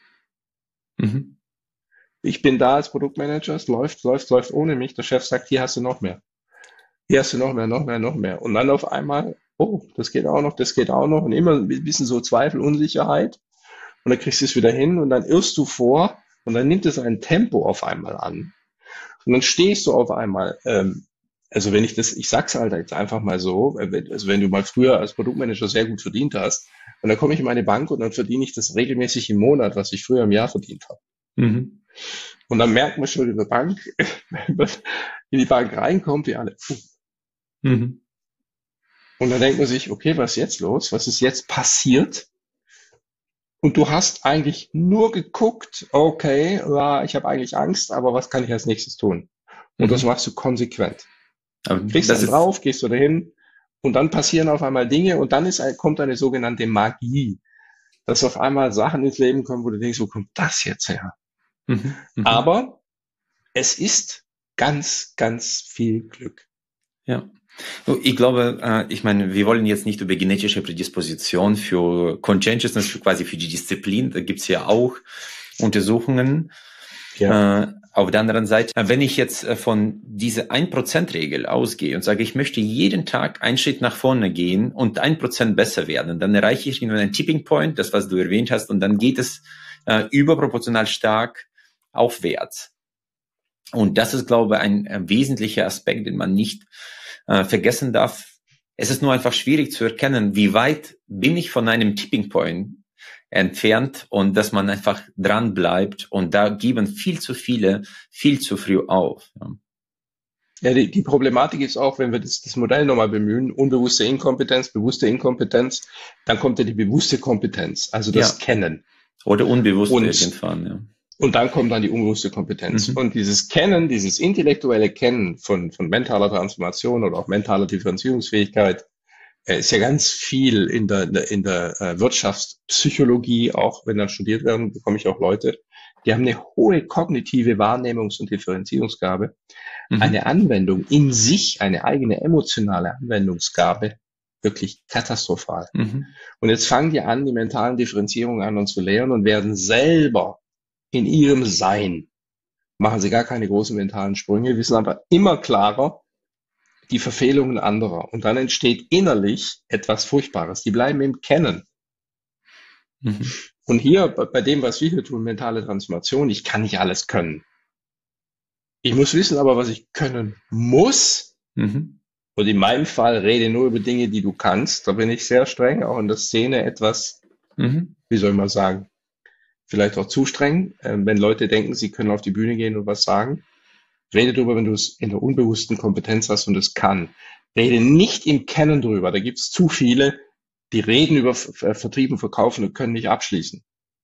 Ich bin da als Produktmanager, es läuft ohne mich. Der Chef sagt, hier hast du noch mehr. Hier hast du noch mehr. Und dann auf einmal, oh, das geht auch noch. Und immer ein bisschen so Zweifel, Unsicherheit. Und dann kriegst du es wieder hin und dann irrst du vor und dann nimmt es ein Tempo auf einmal an. Und dann stehst du auf einmal, also ich sag's halt jetzt einfach mal so, also wenn du mal früher als Produktmanager sehr gut verdient hast, und dann komme ich in meine Bank und dann verdiene ich das regelmäßig im Monat, was ich früher im Jahr verdient habe. Und dann merkt man schon in der Bank, wenn man in die Bank reinkommt, wie alle, Und dann denkt man sich, okay, was ist jetzt los? Was ist jetzt passiert? Und du hast eigentlich nur geguckt, okay, ich habe eigentlich Angst, aber was kann ich als nächstes tun? Und das machst du konsequent. Kriegst dann drauf, gehst du dahin und dann passieren auf einmal Dinge und dann kommt eine sogenannte Magie, dass auf einmal Sachen ins Leben kommen, wo du denkst, wo kommt das jetzt her? Aber es ist ganz, ganz viel Glück. Ja. Ich glaube, ich meine, wir wollen jetzt nicht über genetische Prädisposition für Conscientiousness, quasi für die Disziplin, da gibt's ja auch Untersuchungen. Ja. Auf der anderen Seite, wenn ich jetzt von dieser 1%-Regel ausgehe und sage, ich möchte jeden Tag einen Schritt nach vorne gehen und 1% besser werden, dann erreiche ich einen Tipping Point, das, was du erwähnt hast, und dann geht es überproportional stark aufwärts. Und das ist, glaube ich, ein wesentlicher Aspekt, den man nicht vergessen darf. Es ist nur einfach schwierig zu erkennen, wie weit bin ich von einem Tipping Point entfernt und dass man einfach dran bleibt. Und da geben viel zu viele viel zu früh auf. Ja, die Problematik ist auch, wenn wir das Modell nochmal bemühen, unbewusste Inkompetenz, bewusste Inkompetenz, dann kommt ja die bewusste Kompetenz, also das Kennen. Oder unbewusst irgendwann, ja. Und dann kommt dann die unbewusste Kompetenz. Und dieses Kennen, dieses intellektuelle Kennen von mentaler Transformation oder auch mentaler Differenzierungsfähigkeit, ist ja ganz viel in der Wirtschaftspsychologie, auch wenn dann studiert werden, bekomme ich auch Leute, die haben eine hohe kognitive Wahrnehmungs- und Differenzierungsgabe, eine Anwendung in sich, eine eigene emotionale Anwendungsgabe, wirklich katastrophal. Und jetzt fangen die an, die mentalen Differenzierungen an und zu lernen und werden selber in ihrem Sein, machen sie gar keine großen mentalen Sprünge, wissen aber immer klarer die Verfehlungen anderer. Und dann entsteht innerlich etwas Furchtbares. Die bleiben im Kennen. Und hier, bei dem, was wir hier tun, mentale Transformation, ich kann nicht alles können. Ich muss wissen aber, was ich können muss. Und in meinem Fall rede nur über Dinge, die du kannst. Da bin ich sehr streng, auch in der Szene etwas, wie soll man sagen, vielleicht auch zu streng, wenn Leute denken, sie können auf die Bühne gehen und was sagen. Rede darüber, wenn du es in der unbewussten Kompetenz hast und es kann. Rede nicht im Kennen drüber. Da gibt es zu viele, die reden über Vertrieb und Verkaufen und können nicht abschließen.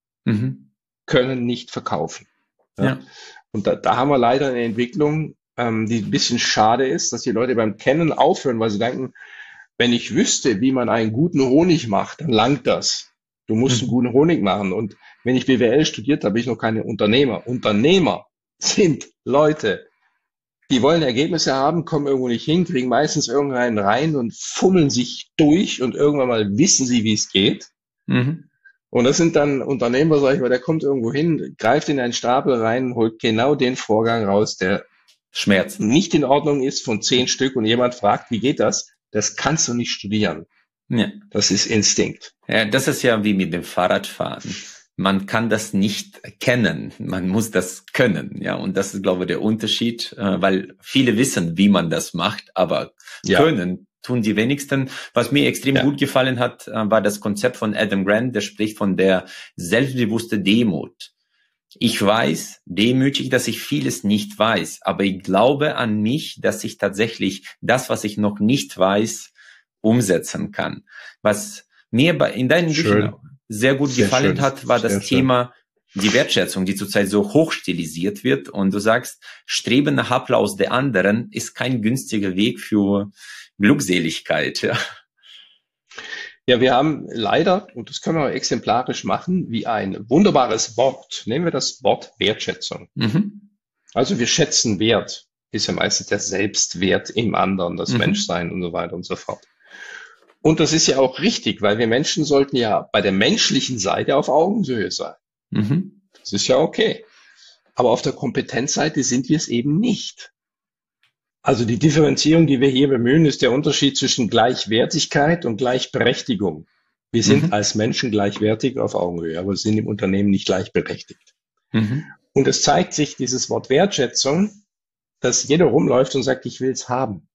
Können nicht verkaufen. Ja. Und da haben wir leider eine Entwicklung, die ein bisschen schade ist, dass die Leute beim Kennen aufhören, weil sie denken, wenn ich wüsste, wie man einen guten Honig macht, dann langt das. Du musst einen guten Honig machen. Und wenn ich BWL studiert habe, bin ich noch keine Unternehmer. Unternehmer sind Leute, die wollen Ergebnisse haben, kommen irgendwo nicht hin, kriegen meistens irgendeinen rein und fummeln sich durch und irgendwann mal wissen sie, wie es geht. Und das sind dann Unternehmer, sag ich mal, der kommt irgendwo hin, greift in einen Stapel rein, holt genau den Vorgang raus, der Schmerz nicht in Ordnung ist von 10 Stück und jemand fragt, wie geht das? Das kannst du nicht studieren. Ja. Das ist Instinkt. Ja, das ist ja wie mit dem Fahrradfahren. Man kann das nicht kennen, man muss das können, ja, und das ist, glaube ich, der Unterschied, weil viele wissen, wie man das macht, aber können tun die wenigsten. Was mir extrem gut gefallen hat, war das Konzept von Adam Grant, der spricht von der selbstbewusste Demut. Ich weiß demütig, dass ich vieles nicht weiß, aber ich glaube an mich, dass ich tatsächlich das, was ich noch nicht weiß, umsetzen kann. Was mir in deinen Büchern sehr gut gefallen hat, war das Thema die Wertschätzung, die zurzeit so hochstilisiert wird. Und du sagst, Streben nach Applaus der anderen ist kein günstiger Weg für Glückseligkeit. Ja, wir haben leider, und das können wir exemplarisch machen, wie ein wunderbares Wort. Nehmen wir das Wort Wertschätzung. Also wir schätzen Wert, ist ja meistens der Selbstwert im anderen, das Menschsein und so weiter und so fort. Und das ist ja auch richtig, weil wir Menschen sollten ja bei der menschlichen Seite auf Augenhöhe sein. Das ist ja okay. Aber auf der Kompetenzseite sind wir es eben nicht. Also die Differenzierung, die wir hier bemühen, ist der Unterschied zwischen Gleichwertigkeit und Gleichberechtigung. Wir sind als Menschen gleichwertig auf Augenhöhe, aber sind im Unternehmen nicht gleichberechtigt. Und es zeigt sich, dieses Wort Wertschätzung, dass jeder rumläuft und sagt, ich will es haben.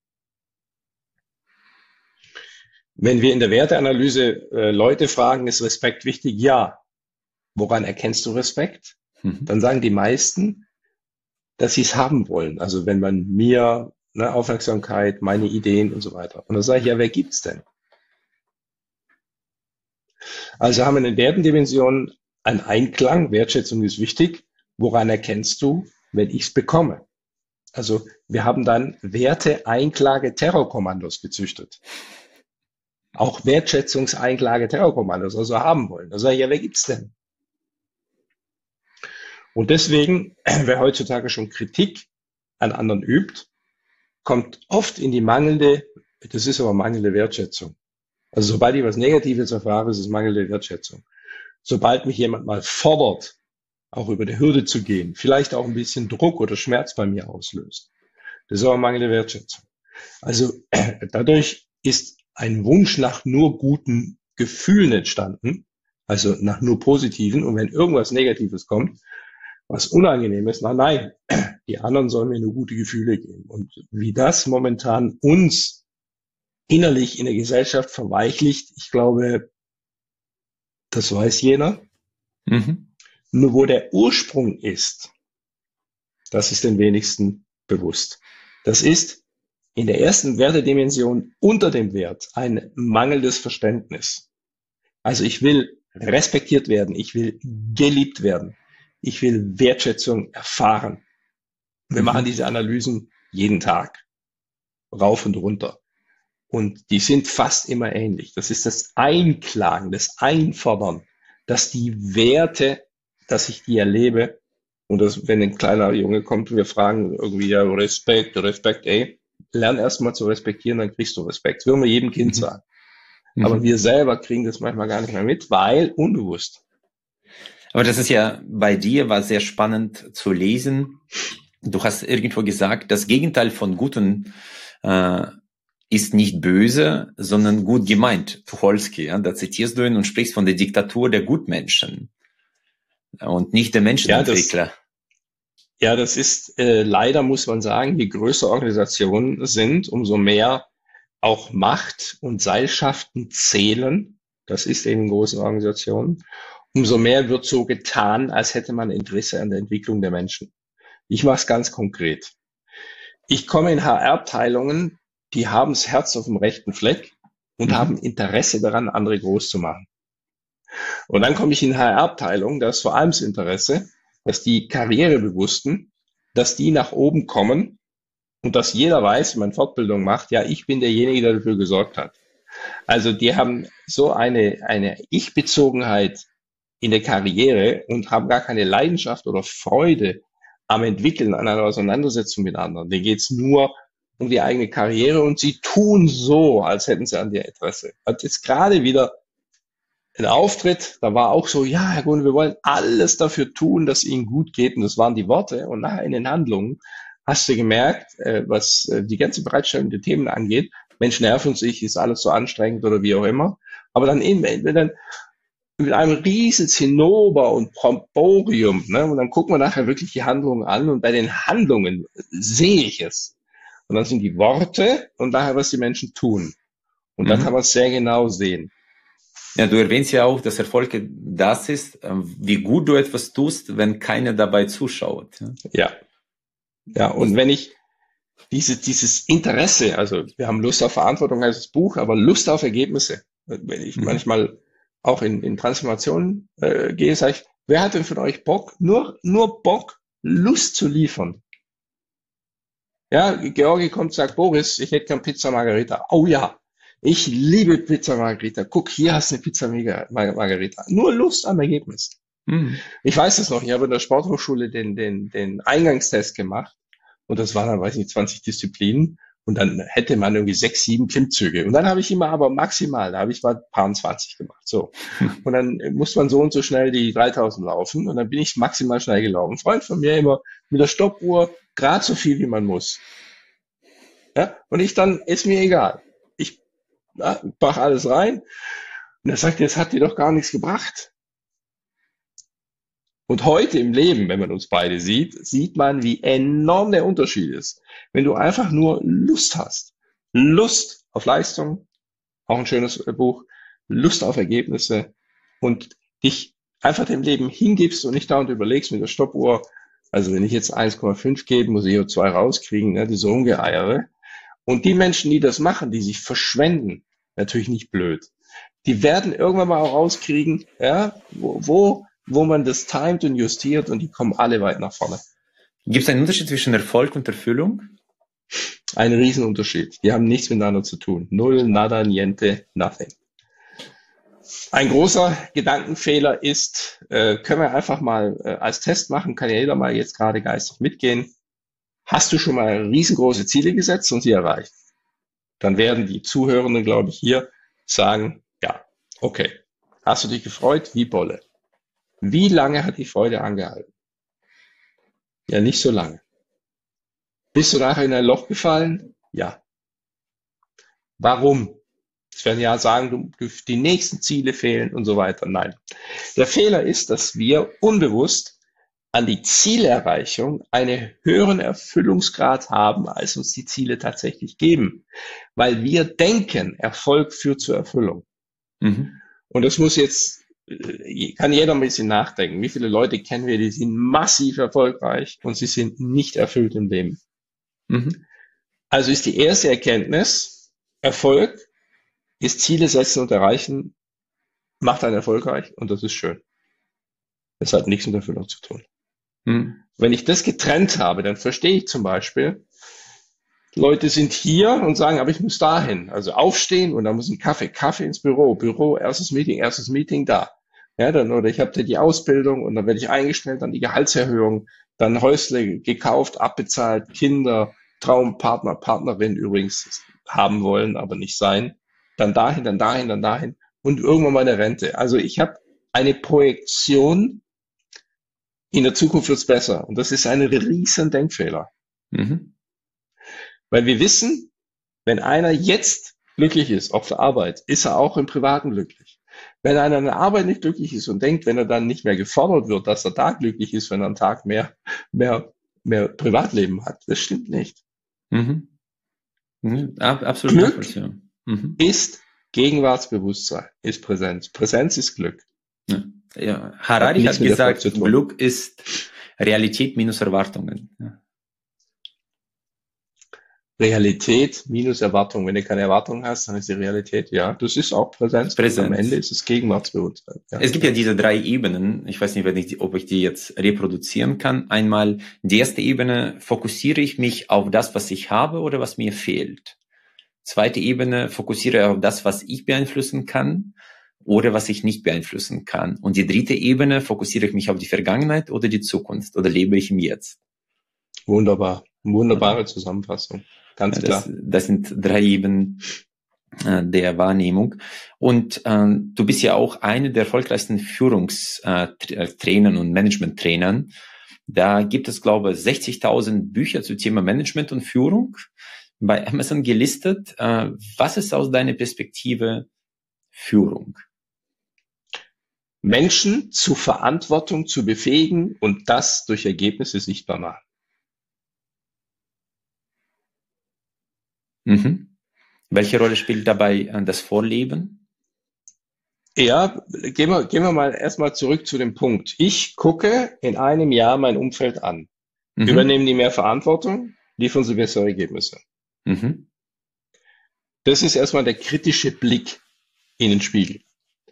Wenn wir in der Werteanalyse Leute fragen, ist Respekt wichtig? Ja. Woran erkennst du Respekt? Dann sagen die meisten, dass sie es haben wollen. Also wenn man mir Aufmerksamkeit, meine Ideen und so weiter. Und dann sage ich, ja, wer gibt's denn? Also haben wir in den Wertendimensionen einen Einklang. Wertschätzung ist wichtig. Woran erkennst du, wenn ich es bekomme? Also wir haben dann Werte-Einklage-Terrorkommandos gezüchtet. Auch Wertschätzungseinklage-Terrorkommandos, also haben wollen. Da sage ich, ja, wer gibt's denn? Und deswegen, wer heutzutage schon Kritik an anderen übt, kommt oft in die mangelnde, das ist aber mangelnde Wertschätzung. Also sobald ich was Negatives erfahre, ist es mangelnde Wertschätzung. Sobald mich jemand mal fordert, auch über die Hürde zu gehen, vielleicht auch ein bisschen Druck oder Schmerz bei mir auslöst, das ist aber mangelnde Wertschätzung. Also dadurch ist ein Wunsch nach nur guten Gefühlen entstanden, also nach nur positiven. Und wenn irgendwas Negatives kommt, was unangenehm ist, nein, die anderen sollen mir nur gute Gefühle geben. Und wie das momentan uns innerlich in der Gesellschaft verweichlicht, ich glaube, das weiß jeder. Nur wo der Ursprung ist, das ist den wenigsten bewusst. Das ist in der ersten Wertedimension unter dem Wert ein mangelndes Verständnis. Also ich will respektiert werden, ich will geliebt werden, ich will Wertschätzung erfahren. Wir machen diese Analysen jeden Tag, rauf und runter. Und die sind fast immer ähnlich. Das ist das Einklagen, das Einfordern, dass die Werte, dass ich die erlebe, und das, wenn ein kleiner Junge kommt und wir fragen irgendwie, ja, Respekt, ey, lern erstmal zu respektieren, dann kriegst du Respekt. Das würden wir jedem Kind sagen. Aber wir selber kriegen das manchmal gar nicht mehr mit, weil unbewusst. Aber das ist ja bei dir war sehr spannend zu lesen. Du hast irgendwo gesagt, das Gegenteil von Guten ist nicht böse, sondern gut gemeint. Tucholsky, ja, da zitierst du ihn und sprichst von der Diktatur der Gutmenschen und nicht der Menschenentwickler. Ja, das ist leider, muss man sagen, je größer Organisationen sind, umso mehr auch Macht und Seilschaften zählen. Das ist eben in großen Organisationen. Umso mehr wird so getan, als hätte man Interesse an der Entwicklung der Menschen. Ich mache es ganz konkret. Ich komme in HR-Abteilungen, die haben das Herz auf dem rechten Fleck und haben Interesse daran, andere groß zu machen. Und dann komme ich in HR-Abteilungen, da ist vor allem das Interesse, dass die Karrierebewussten, dass die nach oben kommen und dass jeder weiß, wenn man Fortbildung macht, ja, ich bin derjenige, der dafür gesorgt hat. Also die haben so eine Ich-Bezogenheit in der Karriere und haben gar keine Leidenschaft oder Freude am Entwickeln, an einer Auseinandersetzung mit anderen. Denen geht's nur um die eigene Karriere und sie tun so, als hätten sie an dir Interesse. Hat jetzt gerade wieder ein Auftritt, da war auch so, ja, Herr Gunn, wir wollen alles dafür tun, dass Ihnen gut geht. Und das waren die Worte. Und nachher in den Handlungen hast du gemerkt, was die ganze Bereitstellung der Themen angeht, Mensch, nerven sich, ist alles so anstrengend oder wie auch immer. Aber dann eben, dann mit einem riesen Zinnober und Bromborium, ne? Und dann gucken wir nachher wirklich die Handlungen an und bei den Handlungen sehe ich es. Und dann sind die Worte und nachher, was die Menschen tun. Und dann kann man es sehr genau sehen. Ja, du erwähnst ja auch, dass Erfolg das ist, wie gut du etwas tust, wenn keiner dabei zuschaut. Ja. Ja, und wenn ich dieses Interesse, also wir haben Lust auf Verantwortung heißt das Buch, aber Lust auf Ergebnisse. Wenn ich manchmal auch in Transformationen gehe, sage ich, wer hat denn von euch Bock, nur Bock, Lust zu liefern? Ja, Georgi kommt, sagt, Boris, ich hätte gern Pizza Margherita. Oh ja, ich liebe Pizza Margherita. Guck, hier hast du eine Pizza Margherita. Nur Lust am Ergebnis. Ich weiß es noch, ich habe in der Sporthochschule den Eingangstest gemacht und das waren dann, weiß ich nicht, 20 Disziplinen und dann hätte man irgendwie 6, 7 Klimmzüge und dann habe ich immer aber maximal, da habe ich mal paar 20 gemacht, so. Und dann muss man so und so schnell die 3000 laufen und dann bin ich maximal schnell gelaufen. Ein Freund von mir immer mit der Stoppuhr gerade so viel, wie man muss. Ja, und ich dann, ist mir egal. Ich mache alles rein und er sagt, das hat dir doch gar nichts gebracht. Und heute im Leben, wenn man uns beide sieht, sieht man, wie enorm der Unterschied ist. Wenn du einfach nur Lust hast. Lust auf Leistung, auch ein schönes Buch, Lust auf Ergebnisse und dich einfach dem Leben hingibst und nicht dauernd überlegst mit der Stoppuhr, also wenn ich jetzt 1,5 gebe, muss ich CO2 rauskriegen, ne, diese Rumgeeiere. Und die Menschen, die das machen, die sich verschwenden, natürlich nicht blöd, die werden irgendwann mal auch rauskriegen, ja, wo man das timet und justiert und die kommen alle weit nach vorne. Gibt es einen Unterschied zwischen Erfolg und Erfüllung? Ein Riesenunterschied. Die haben nichts miteinander zu tun. Null, nada, niente, nothing. Ein großer Gedankenfehler ist, können wir einfach mal als Test machen, kann ja jeder mal jetzt gerade geistig mitgehen. Hast du schon mal riesengroße Ziele gesetzt und sie erreicht? Dann werden die Zuhörenden, glaube ich, hier sagen, ja, okay. Hast du dich gefreut? Wie Bolle. Wie lange hat die Freude angehalten? Ja, nicht so lange. Bist du nachher in ein Loch gefallen? Ja. Warum? Es werden ja sagen, die nächsten Ziele fehlen und so weiter. Nein. Der Fehler ist, dass wir unbewusst an die Zielerreichung einen höheren Erfüllungsgrad haben, als uns die Ziele tatsächlich geben. Weil wir denken, Erfolg führt zur Erfüllung. Mhm. Und das muss jetzt, kann jeder ein bisschen nachdenken. Wie viele Leute kennen wir, die sind massiv erfolgreich und sie sind nicht erfüllt im Leben? Mhm. Also ist die erste Erkenntnis, Erfolg ist Ziele setzen und erreichen, macht einen erfolgreich und das ist schön. Das hat nichts mit Erfüllung zu tun. Wenn ich das getrennt habe, dann verstehe ich zum Beispiel, Leute sind hier und sagen, aber ich muss dahin. Also aufstehen und dann muss ein Kaffee ins Büro, erstes Meeting da. Ja, dann, oder ich habe da die Ausbildung und dann werde ich eingestellt, dann die Gehaltserhöhung, dann Häusle gekauft, abbezahlt, Kinder, Traumpartner, Partnerin übrigens haben wollen, aber nicht sein. Dann dahin und irgendwann mal eine Rente. Also ich habe eine Projektion, in der Zukunft wird's besser. Und das ist ein riesen Denkfehler. Mhm. Weil wir wissen, wenn einer jetzt glücklich ist auf der Arbeit, ist er auch im Privaten glücklich. Wenn einer in der Arbeit nicht glücklich ist und denkt, wenn er dann nicht mehr gefordert wird, dass er da glücklich ist, wenn er einen Tag mehr Privatleben hat. Das stimmt nicht. Mhm. Absolut. Glück ist Gegenwartsbewusstsein, ist Präsenz. Präsenz ist Glück. Ja, Harari hat gesagt, Glück ist Realität minus Erwartungen. Ja. Realität minus Erwartung. Wenn du keine Erwartung hast, dann ist die Realität, ja, das ist auch Präsenz. Am Ende ist es Gegenwartsbewusstsein. Ja. Es gibt ja diese 3 Ebenen. Ich weiß nicht, ob ich die jetzt reproduzieren kann. Einmal, die erste Ebene, fokussiere ich mich auf das, was ich habe oder was mir fehlt. Zweite Ebene, fokussiere auf das, was ich beeinflussen kann oder was ich nicht beeinflussen kann. Und die dritte Ebene, fokussiere ich mich auf die Vergangenheit oder die Zukunft oder lebe ich im Jetzt? Wunderbar. Wunderbare Zusammenfassung. Ganz klar. Das sind 3 Ebenen der Wahrnehmung. Und du bist ja auch eine der erfolgreichsten Führungstrainern und Management-Trainern. Da gibt es, glaube ich, 60.000 Bücher zum Thema Management und Führung bei Amazon gelistet. Was ist aus deiner Perspektive Führung? Menschen zu Verantwortung zu befähigen und das durch Ergebnisse sichtbar machen. Mhm. Welche Rolle spielt dabei das Vorleben? Ja, gehen wir mal erstmal zurück zu dem Punkt. Ich gucke in einem Jahr mein Umfeld an. Übernehmen die mehr Verantwortung, liefern sie bessere Ergebnisse. Mhm. Das ist erstmal der kritische Blick in den Spiegel.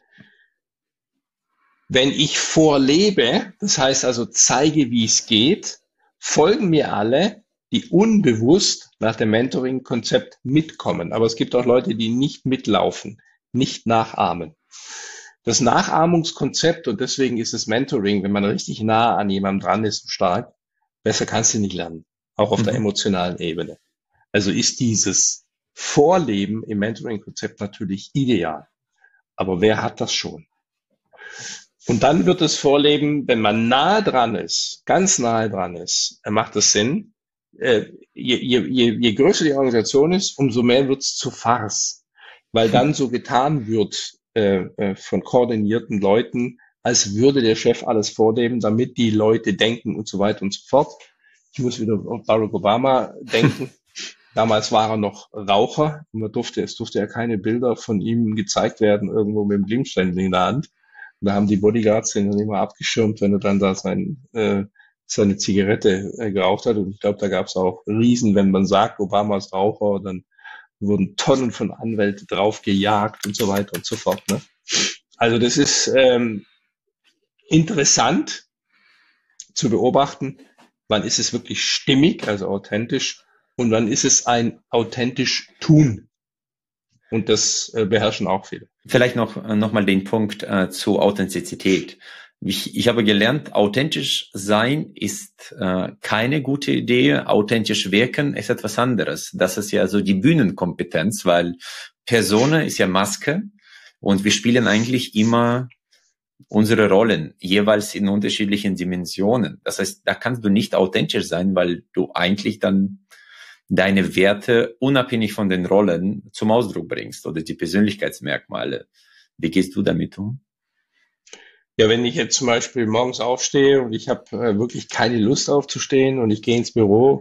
Wenn ich vorlebe, das heißt also zeige, wie es geht, folgen mir alle, die unbewusst nach dem Mentoring-Konzept mitkommen. Aber es gibt auch Leute, die nicht mitlaufen, nicht nachahmen. Das Nachahmungskonzept, und deswegen ist das Mentoring, wenn man richtig nah an jemandem dran ist und stark, besser kannst du nicht lernen, auch auf der emotionalen Ebene. Also ist dieses Vorleben im Mentoring-Konzept natürlich ideal. Aber wer hat das schon? Und dann wird das Vorleben, wenn man nahe dran ist, ganz nahe dran ist, macht es Sinn. Je größer die Organisation ist, umso mehr wird es zu Farce, weil dann so getan wird von koordinierten Leuten, als würde der Chef alles vorleben, damit die Leute denken und so weiter und so fort. Ich muss wieder auf Barack Obama denken. Damals war er noch Raucher und es durfte ja keine Bilder von ihm gezeigt werden, irgendwo mit dem Glimmstängel in der Hand. Da haben die Bodyguards den dann immer abgeschirmt, wenn er dann da seine Zigarette geraucht hat. Und ich glaube, da gab es auch Riesen, wenn man sagt, Obama ist Raucher, dann wurden Tonnen von Anwälten drauf gejagt und so weiter und so fort. Ne? Also das ist interessant zu beobachten, wann ist es wirklich stimmig, also authentisch, und wann ist es ein authentisch Tun. Und das beherrschen auch viele. Vielleicht noch mal den Punkt zu Authentizität. Ich habe gelernt, authentisch sein ist keine gute Idee. Authentisch wirken ist etwas anderes. Das ist ja so die Bühnenkompetenz, weil Persona ist ja Maske und wir spielen eigentlich immer unsere Rollen, jeweils in unterschiedlichen Dimensionen. Das heißt, da kannst du nicht authentisch sein, weil du eigentlich dann deine Werte unabhängig von den Rollen zum Ausdruck bringst oder die Persönlichkeitsmerkmale. Wie gehst du damit um? Ja, wenn ich jetzt zum Beispiel morgens aufstehe und ich habe wirklich keine Lust aufzustehen und ich gehe ins Büro,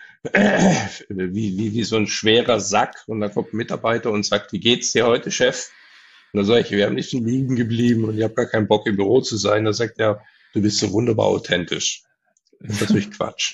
wie so ein schwerer Sack und da kommt ein Mitarbeiter und sagt, wie geht's dir heute, Chef? Und dann sage ich, wir haben nicht schon liegen geblieben und ich habe gar keinen Bock im Büro zu sein. Da sagt er, du bist so wunderbar authentisch. Das ist natürlich Quatsch.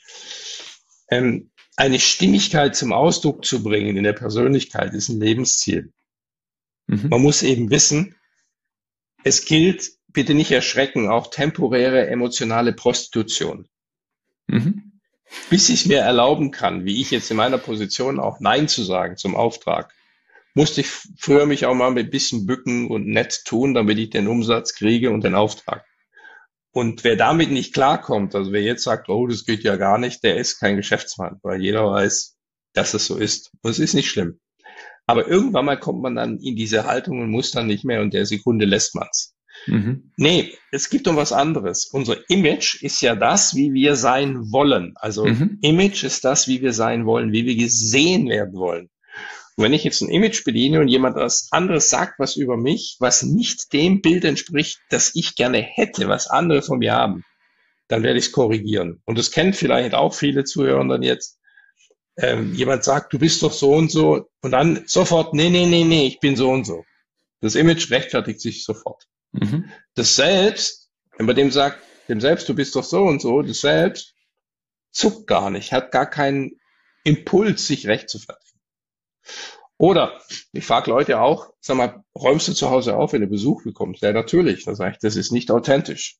Eine Stimmigkeit zum Ausdruck zu bringen in der Persönlichkeit ist ein Lebensziel. Man muss eben wissen, es gilt, bitte nicht erschrecken, auch temporäre emotionale Prostitution. Bis ich mir erlauben kann, wie ich jetzt in meiner Position auch Nein zu sagen zum Auftrag, musste ich früher mich auch mal ein bisschen bücken und nett tun, damit ich den Umsatz kriege und den Auftrag. Und wer damit nicht klarkommt, also wer jetzt sagt, oh, das geht ja gar nicht, der ist kein Geschäftsmann, weil jeder weiß, dass es so ist. Und es ist nicht schlimm. Aber irgendwann mal kommt man dann in diese Haltung und muss dann nicht mehr und der Sekunde lässt man's. Nee, es gibt um was anderes. Unser Image ist ja das, wie wir sein wollen. Also Image ist das, wie wir sein wollen, wie wir gesehen werden wollen. Und wenn ich jetzt ein Image bediene und jemand was anderes sagt, was über mich, was nicht dem Bild entspricht, das ich gerne hätte, was andere von mir haben, dann werde ich es korrigieren. Und das kennen vielleicht auch viele Zuhörer dann jetzt. Jemand sagt, du bist doch so und dann sofort, nee, ich bin so und so. Das Image rechtfertigt sich sofort. Das Selbst, wenn man dem sagt, dem Selbst, du bist doch so und so, das Selbst zuckt gar nicht, hat gar keinen Impuls, sich recht zu fertigen. Oder ich frage Leute auch, sag mal, räumst du zu Hause auf, wenn du Besuch bekommst? Ja, natürlich. Da sage ich, das ist nicht authentisch.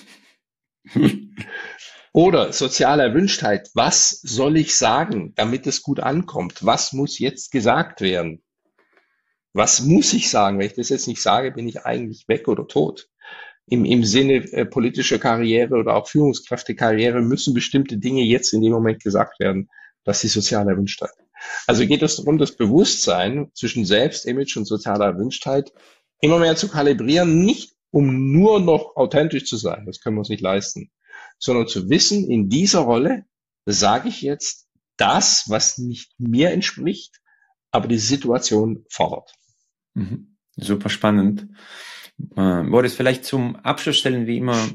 Oder soziale Erwünschtheit. Was soll ich sagen, damit es gut ankommt? Was muss jetzt gesagt werden? Was muss ich sagen? Wenn ich das jetzt nicht sage, bin ich eigentlich weg oder tot. Im Sinne politischer Karriere oder auch Führungskräftekarriere müssen bestimmte Dinge jetzt in dem Moment gesagt werden. Das ist die soziale Erwünschtheit. Also geht es darum, das Bewusstsein zwischen Selbstimage und sozialer Erwünschtheit immer mehr zu kalibrieren, nicht um nur noch authentisch zu sein, das können wir uns nicht leisten, sondern zu wissen, in dieser Rolle sage ich jetzt das, was nicht mir entspricht, aber die Situation fordert. Super spannend. Boris, vielleicht zum Abschluss stellen wir immer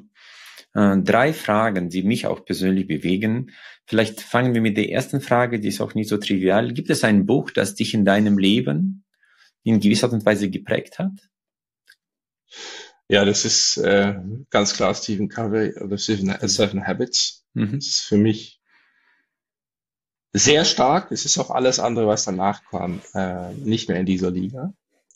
3 Fragen, die mich auch persönlich bewegen. Vielleicht fangen wir mit der ersten Frage, die ist auch nicht so trivial. Gibt es ein Buch, das dich in deinem Leben in gewisser Art und Weise geprägt hat? Ja, das ist ganz klar Stephen Covey oder Seven Habits. Das ist für mich sehr stark. Es ist auch alles andere, was danach kam, nicht mehr in dieser Liga.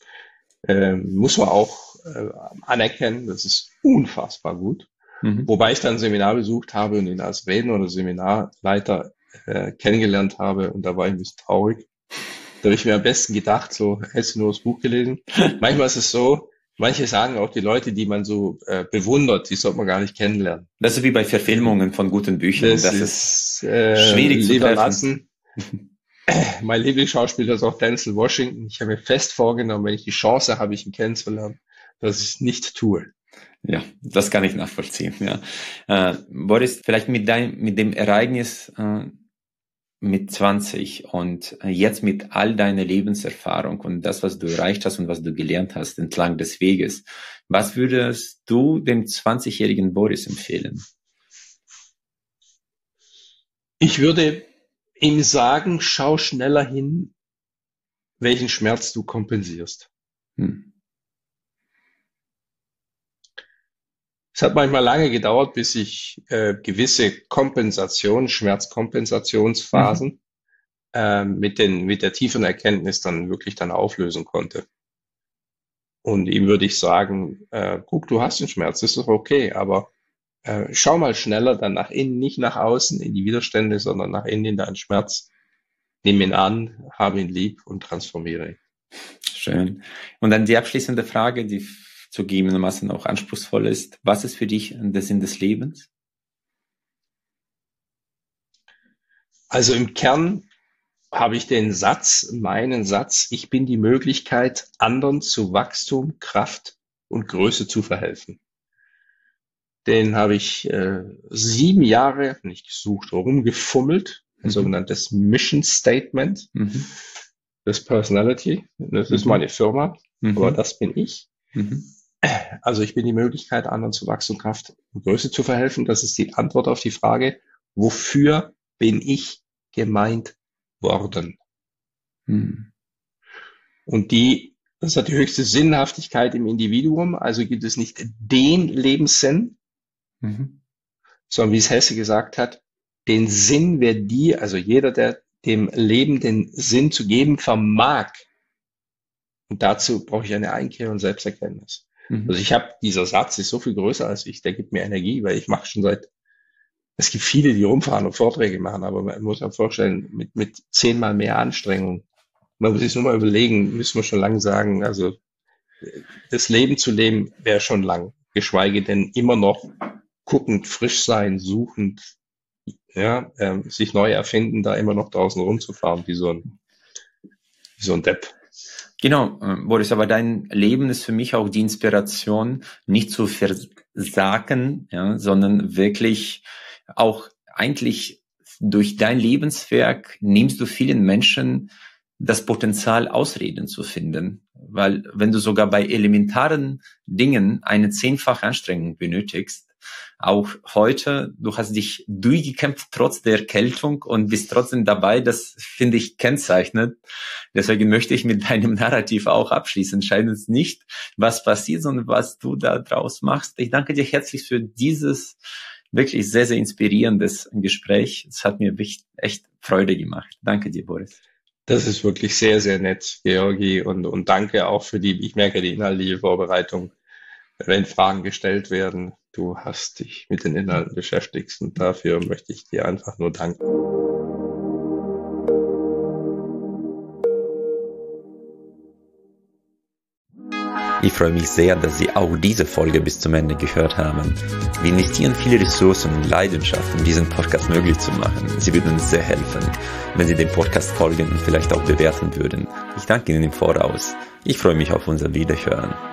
Muss man auch anerkennen, das ist unfassbar gut. Wobei ich dann ein Seminar besucht habe und ihn als Redner oder Seminarleiter kennengelernt habe und da war ich ein bisschen traurig. Da habe ich mir am besten gedacht, so, hättest du nur das Buch gelesen? Manchmal ist es so, manche sagen auch, die Leute, die man so bewundert, die sollte man gar nicht kennenlernen. Das ist wie bei Verfilmungen von guten Büchern. Das ist schwierig zu treffen. Mein Lieblingsschauspieler ist auch Denzel Washington. Ich habe mir fest vorgenommen, wenn ich die Chance habe, ihn kennenzulernen, dass ich es nicht tue. Ja, das kann ich nachvollziehen. Ja. Boris, vielleicht mit dem Ereignis mit 20 und jetzt mit all deiner Lebenserfahrung und das, was du erreicht hast und was du gelernt hast entlang des Weges, was würdest du dem 20-jährigen Boris empfehlen? Ich würde ihm sagen, schau schneller hin, welchen Schmerz du kompensierst. Es hat manchmal lange gedauert, bis ich gewisse Schmerzkompensationsphasen mit der tiefen Erkenntnis dann wirklich auflösen konnte. Und ihm würde ich sagen, guck, du hast den Schmerz, das ist doch okay, aber schau mal schneller dann nach innen, nicht nach außen in die Widerstände, sondern nach innen in deinen Schmerz. Nimm ihn an, habe ihn lieb und transformiere ihn. Schön. Und dann die abschließende Frage, die zugegebenermaßen auch anspruchsvoll ist. Was ist für dich der Sinn des Lebens? Also im Kern habe ich meinen Satz, ich bin die Möglichkeit, anderen zu Wachstum, Kraft und Größe zu verhelfen. Den habe ich 7 Jahre nicht gesucht, rumgefummelt, ein sogenanntes Mission Statement, das Personality, das ist meine Firma, aber das bin ich. Also ich bin die Möglichkeit, anderen zu Wachstum, Kraft und Größe zu verhelfen. Das ist die Antwort auf die Frage, wofür bin ich gemeint worden? Und das hat die höchste Sinnhaftigkeit im Individuum. Also gibt es nicht den Lebenssinn, sondern wie es Hesse gesagt hat, den Sinn, also jeder, der dem Leben den Sinn zu geben vermag. Und dazu brauche ich eine Einkehr und Selbsterkenntnis. Also dieser Satz ist so viel größer als ich, der gibt mir Energie, weil ich mache schon es gibt viele, die rumfahren und Vorträge machen, aber man muss sich vorstellen, mit 10-mal mehr Anstrengung. Man muss sich nur mal überlegen, müssen wir schon lange sagen, also das Leben zu leben wäre schon lang, geschweige denn immer noch guckend, frisch sein, suchend, sich neu erfinden, da immer noch draußen rumzufahren, wie so ein Depp. Genau, Boris, aber dein Leben ist für mich auch die Inspiration, nicht zu versagen, sondern wirklich auch eigentlich durch dein Lebenswerk nimmst du vielen Menschen das Potenzial, Ausreden zu finden. Weil wenn du sogar bei elementaren Dingen eine 10-fache Anstrengung benötigst, auch heute, du hast dich durchgekämpft trotz der Erkältung und bist trotzdem dabei, das finde ich kennzeichnet. Deswegen möchte ich mit deinem Narrativ auch abschließen. Entscheidend ist nicht, was passiert, sondern was du da draus machst. Ich danke dir herzlich für dieses wirklich sehr, sehr inspirierendes Gespräch. Es hat mir echt Freude gemacht. Danke dir, Boris. Das ist wirklich sehr, sehr nett, Georgi, und danke auch ich merke die inhaltliche Vorbereitung, wenn Fragen gestellt werden. Du hast dich mit den Inhalten beschäftigt und dafür möchte ich dir einfach nur danken. Ich freue mich sehr, dass Sie auch diese Folge bis zum Ende gehört haben. Wir investieren viele Ressourcen und Leidenschaft, um diesen Podcast möglich zu machen. Sie würden uns sehr helfen, wenn Sie dem Podcast folgen und vielleicht auch bewerten würden. Ich danke Ihnen im Voraus. Ich freue mich auf unser Wiederhören.